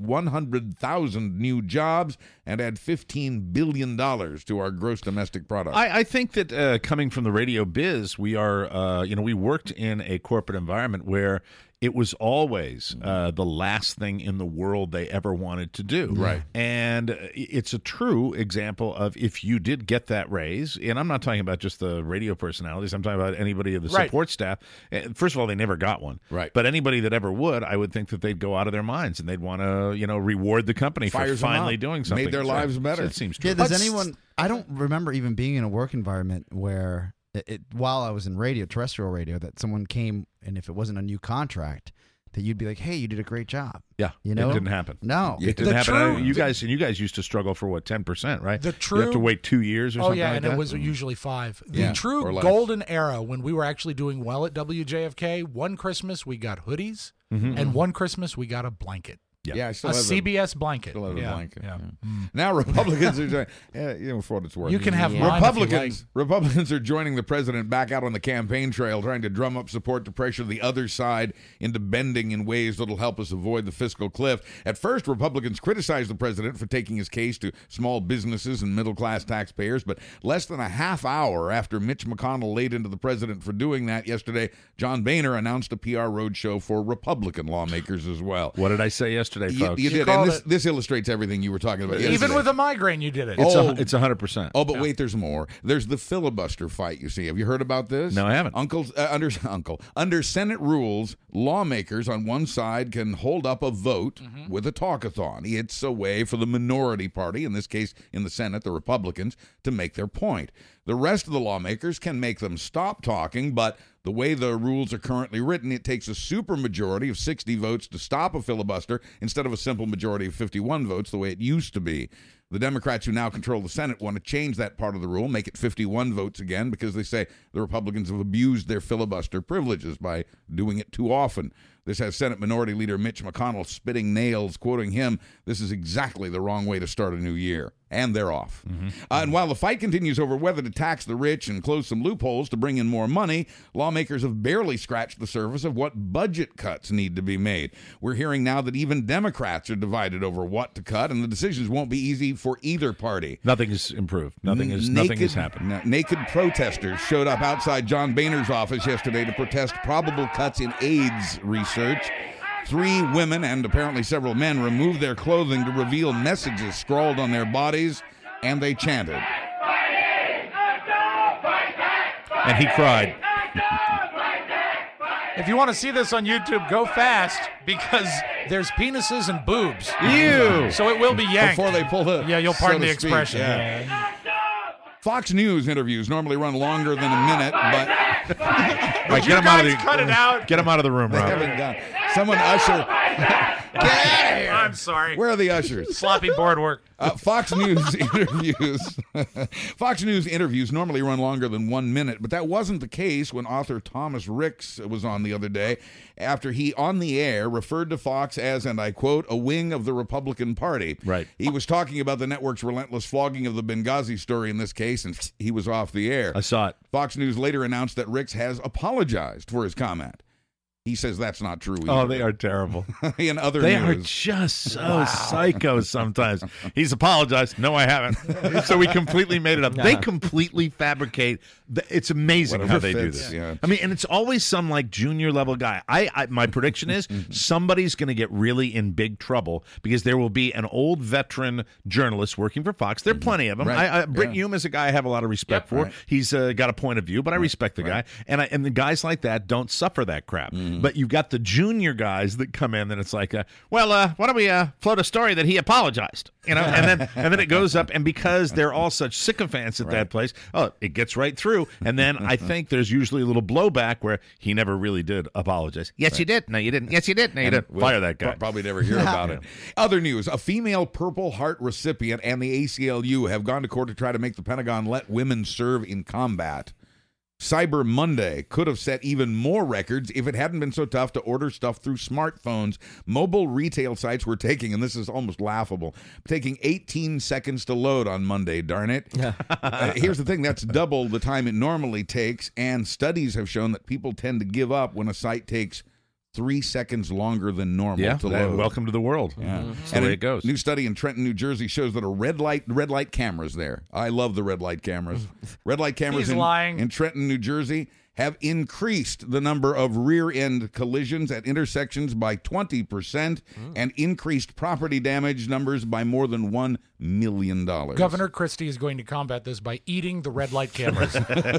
100,000 new jobs and add $15 billion to our gross domestic product. I think that coming from the radio biz, we are, we worked in a corporate environment where it was always the last thing in the world they ever wanted to do. Right. And it's a true example of if you did get that raise, and I'm not talking about just the radio personalities, I'm talking about anybody of the support staff. First of all, they never got one. Right. But anybody that ever would, I would think that they'd go out of their minds and they'd want to, reward the company for finally doing something. Made their lives better. It seems true. Yeah, does anyone... I don't remember even being in a work environment where... while I was in terrestrial radio, that someone came, and if it wasn't a new contract, that you'd be like, "Hey, you did a great job." Yeah, it didn't happen. No, it didn't happen. You guys used to struggle for what 10%, right? You have to wait 2 years or something. Oh yeah, like and that? it was usually 5. Yeah, The true golden era when we were actually doing well at WJFK. One Christmas we got hoodies, and one Christmas we got a blanket. Yeah, I still a have CBS blanket. Still have a blanket. Yeah. Now Republicans are for what it's worth. You can have mine Republicans are joining the president back out on the campaign trail, trying to drum up support to pressure the other side into bending in ways that'll help us avoid the fiscal cliff. At first, Republicans criticized the president for taking his case to small businesses and middle-class taxpayers, but less than a half hour after Mitch McConnell laid into the president for doing that yesterday, John Boehner announced a PR roadshow for Republican lawmakers as well. What did I say yesterday? Folks. You did, and this illustrates everything you were talking about yesterday. Even with a migrine, you did it. It's 100%. Oh, but wait, there's more. There's the filibuster fight, you see. Have you heard about this? No, I haven't. Under Senate rules, lawmakers on one side can hold up a vote with a talkathon. It's a way for the minority party, in this case in the Senate, the Republicans, to make their point. The rest of the lawmakers can make them stop talking, but the way the rules are currently written, it takes a supermajority of 60 votes to stop a filibuster instead of a simple majority of 51 votes, the way it used to be. The Democrats who now control the Senate want to change that part of the rule, make it 51 votes again, because they say the Republicans have abused their filibuster privileges by doing it too often. This has Senate Minority Leader Mitch McConnell spitting nails, quoting him, "This is exactly the wrong way to start a new year." And they're off. And while the fight continues over whether to tax the rich and close some loopholes to bring in more money, lawmakers have barely scratched the surface of what budget cuts need to be made. We're hearing now that even Democrats are divided over what to cut, and the decisions won't be easy for either party. Nothing has improved. Nothing has happened. Naked protesters showed up outside John Boehner's office yesterday to protest probable cuts in AIDS research. 3 women and apparently several men removed their clothing to reveal messages scrawled on their bodies, and they chanted. And he cried. If you want to see this on YouTube, go fast, because there's penises and boobs. Ew. So it will be yanked. Before they pull the... Yeah, you'll pardon so the to speak, expression. yeah. Fox News interviews normally run longer than a minute, but... Right, get him out of the, cut it out. Get him out of the room, They Rob. haven't done. Someone usher... Get out of here! I'm sorry. Where are the ushers? Sloppy board work. Fox News interviews normally run longer than 1 minute, but that wasn't the case when author Thomas Ricks was on the other day, after he, on the air, referred to Fox as, and I quote, "a wing of the Republican Party." Right. He was talking about the network's relentless flogging of the Benghazi story in this case, and he was off the air. I saw it. Fox News later announced that Ricks has apologized for his comment. He says that's not true either. Oh, they are terrible. In other They news. are just so psycho sometimes. He's apologized. No, I haven't. So we completely made it up. They completely fabricate. It's amazing Whatever how they do fits, this. yeah. I mean, and it's always some like junior level guy. My prediction is somebody's going to get really in big trouble because there will be an old veteran journalist working for Fox. There are plenty of them. Right. Britt Hume is a guy I have a lot of respect for. Right. He's got a point of view, but I respect the guy. And the guys like that don't suffer that crap. But you've got the junior guys that come in, and it's like, why don't we float a story that he apologized? You know, and then it goes up, and because they're all such sycophants at that place, it gets right through. And then I think there's usually a little blowback where he never really did apologize. Yes, you did. No, you didn't. Yes, you did. No, you didn't. Fire that guy. Probably never hear about it. Other news, a female Purple Heart recipient and the ACLU have gone to court to try to make the Pentagon let women serve in combat. Cyber Monday could have set even more records if it hadn't been so tough to order stuff through smartphones. Mobile retail sites were taking, and this is almost laughable, taking 18 seconds to load on Monday, darn it. Here's the thing, that's double the time it normally takes, and studies have shown that people tend to give up when a site takes 3 seconds longer than normal to load. Welcome to the world. Yeah. That's the way it goes. New study in Trenton, New Jersey shows that red light cameras there. I love the red light cameras. Red light cameras in Trenton, New Jersey have increased the number of rear-end collisions at intersections by 20% and increased property damage numbers by more than $1 million. Governor Christie is going to combat this by eating the red light cameras.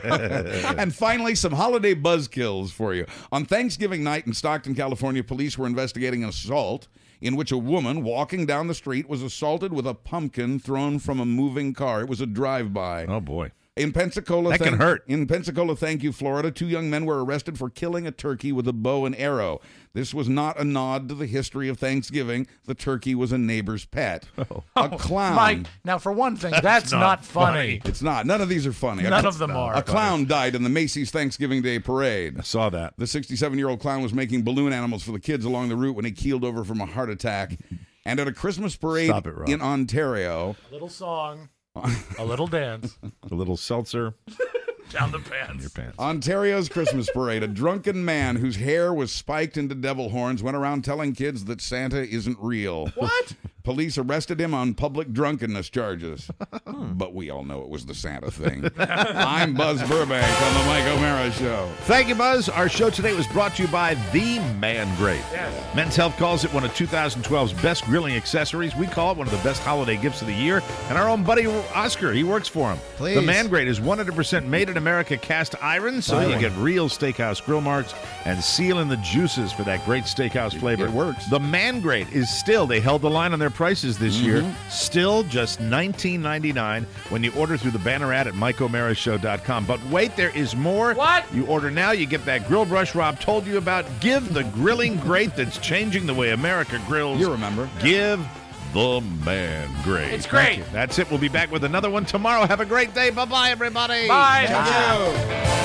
And finally, some holiday buzzkills for you. On Thanksgiving night in Stockton, California, police were investigating an assault in which a woman walking down the street was assaulted with a pumpkin thrown from a moving car. It was a drive-by. Oh, boy. In Pensacola, That can hurt. In Pensacola, thank you, Florida, 2 young men were arrested for killing a turkey with a bow and arrow. This was not a nod to the history of Thanksgiving. The turkey was a neighbor's pet. A clown. Mike, now for one thing, that's not funny. It's not. None of these are funny. None of them are. A clown died in the Macy's Thanksgiving Day Parade. I saw that. The 67-year-old clown was making balloon animals for the kids along the route when he keeled over from a heart attack. And at a Christmas parade in Ontario... A little song. A little dance. A little seltzer. Down the pants. Your pants. Ontario's Christmas parade. A drunken man whose hair was spiked into devil horns went around telling kids that Santa isn't real. What? Police arrested him on public drunkenness charges. But we all know it was the Santa thing. I'm Buzz Burbank on the Mike O'Mara Show. Thank you, Buzz. Our show today was brought to you by The Man Grate. Yes. Men's Health calls it one of 2012's best grilling accessories. We call it one of the best holiday gifts of the year. And our own buddy Oscar, he works for him. Please. The Man Grate is 100% made in America cast iron, so you get real steakhouse grill marks and seal in the juices for that great steakhouse flavor. It works. The Man Grate is still, they held the line on their prices this year. Still just $19.99 when you order through the banner ad at MikeO'MaraShow.com. But wait, there is more. What? You order now, you get that grill brush Rob told you about. Give the grilling great that's changing the way America grills. You remember. Give the man great. It's great. That's it. We'll be back with another one tomorrow. Have a great day. Bye-bye, everybody. Bye. Thank you.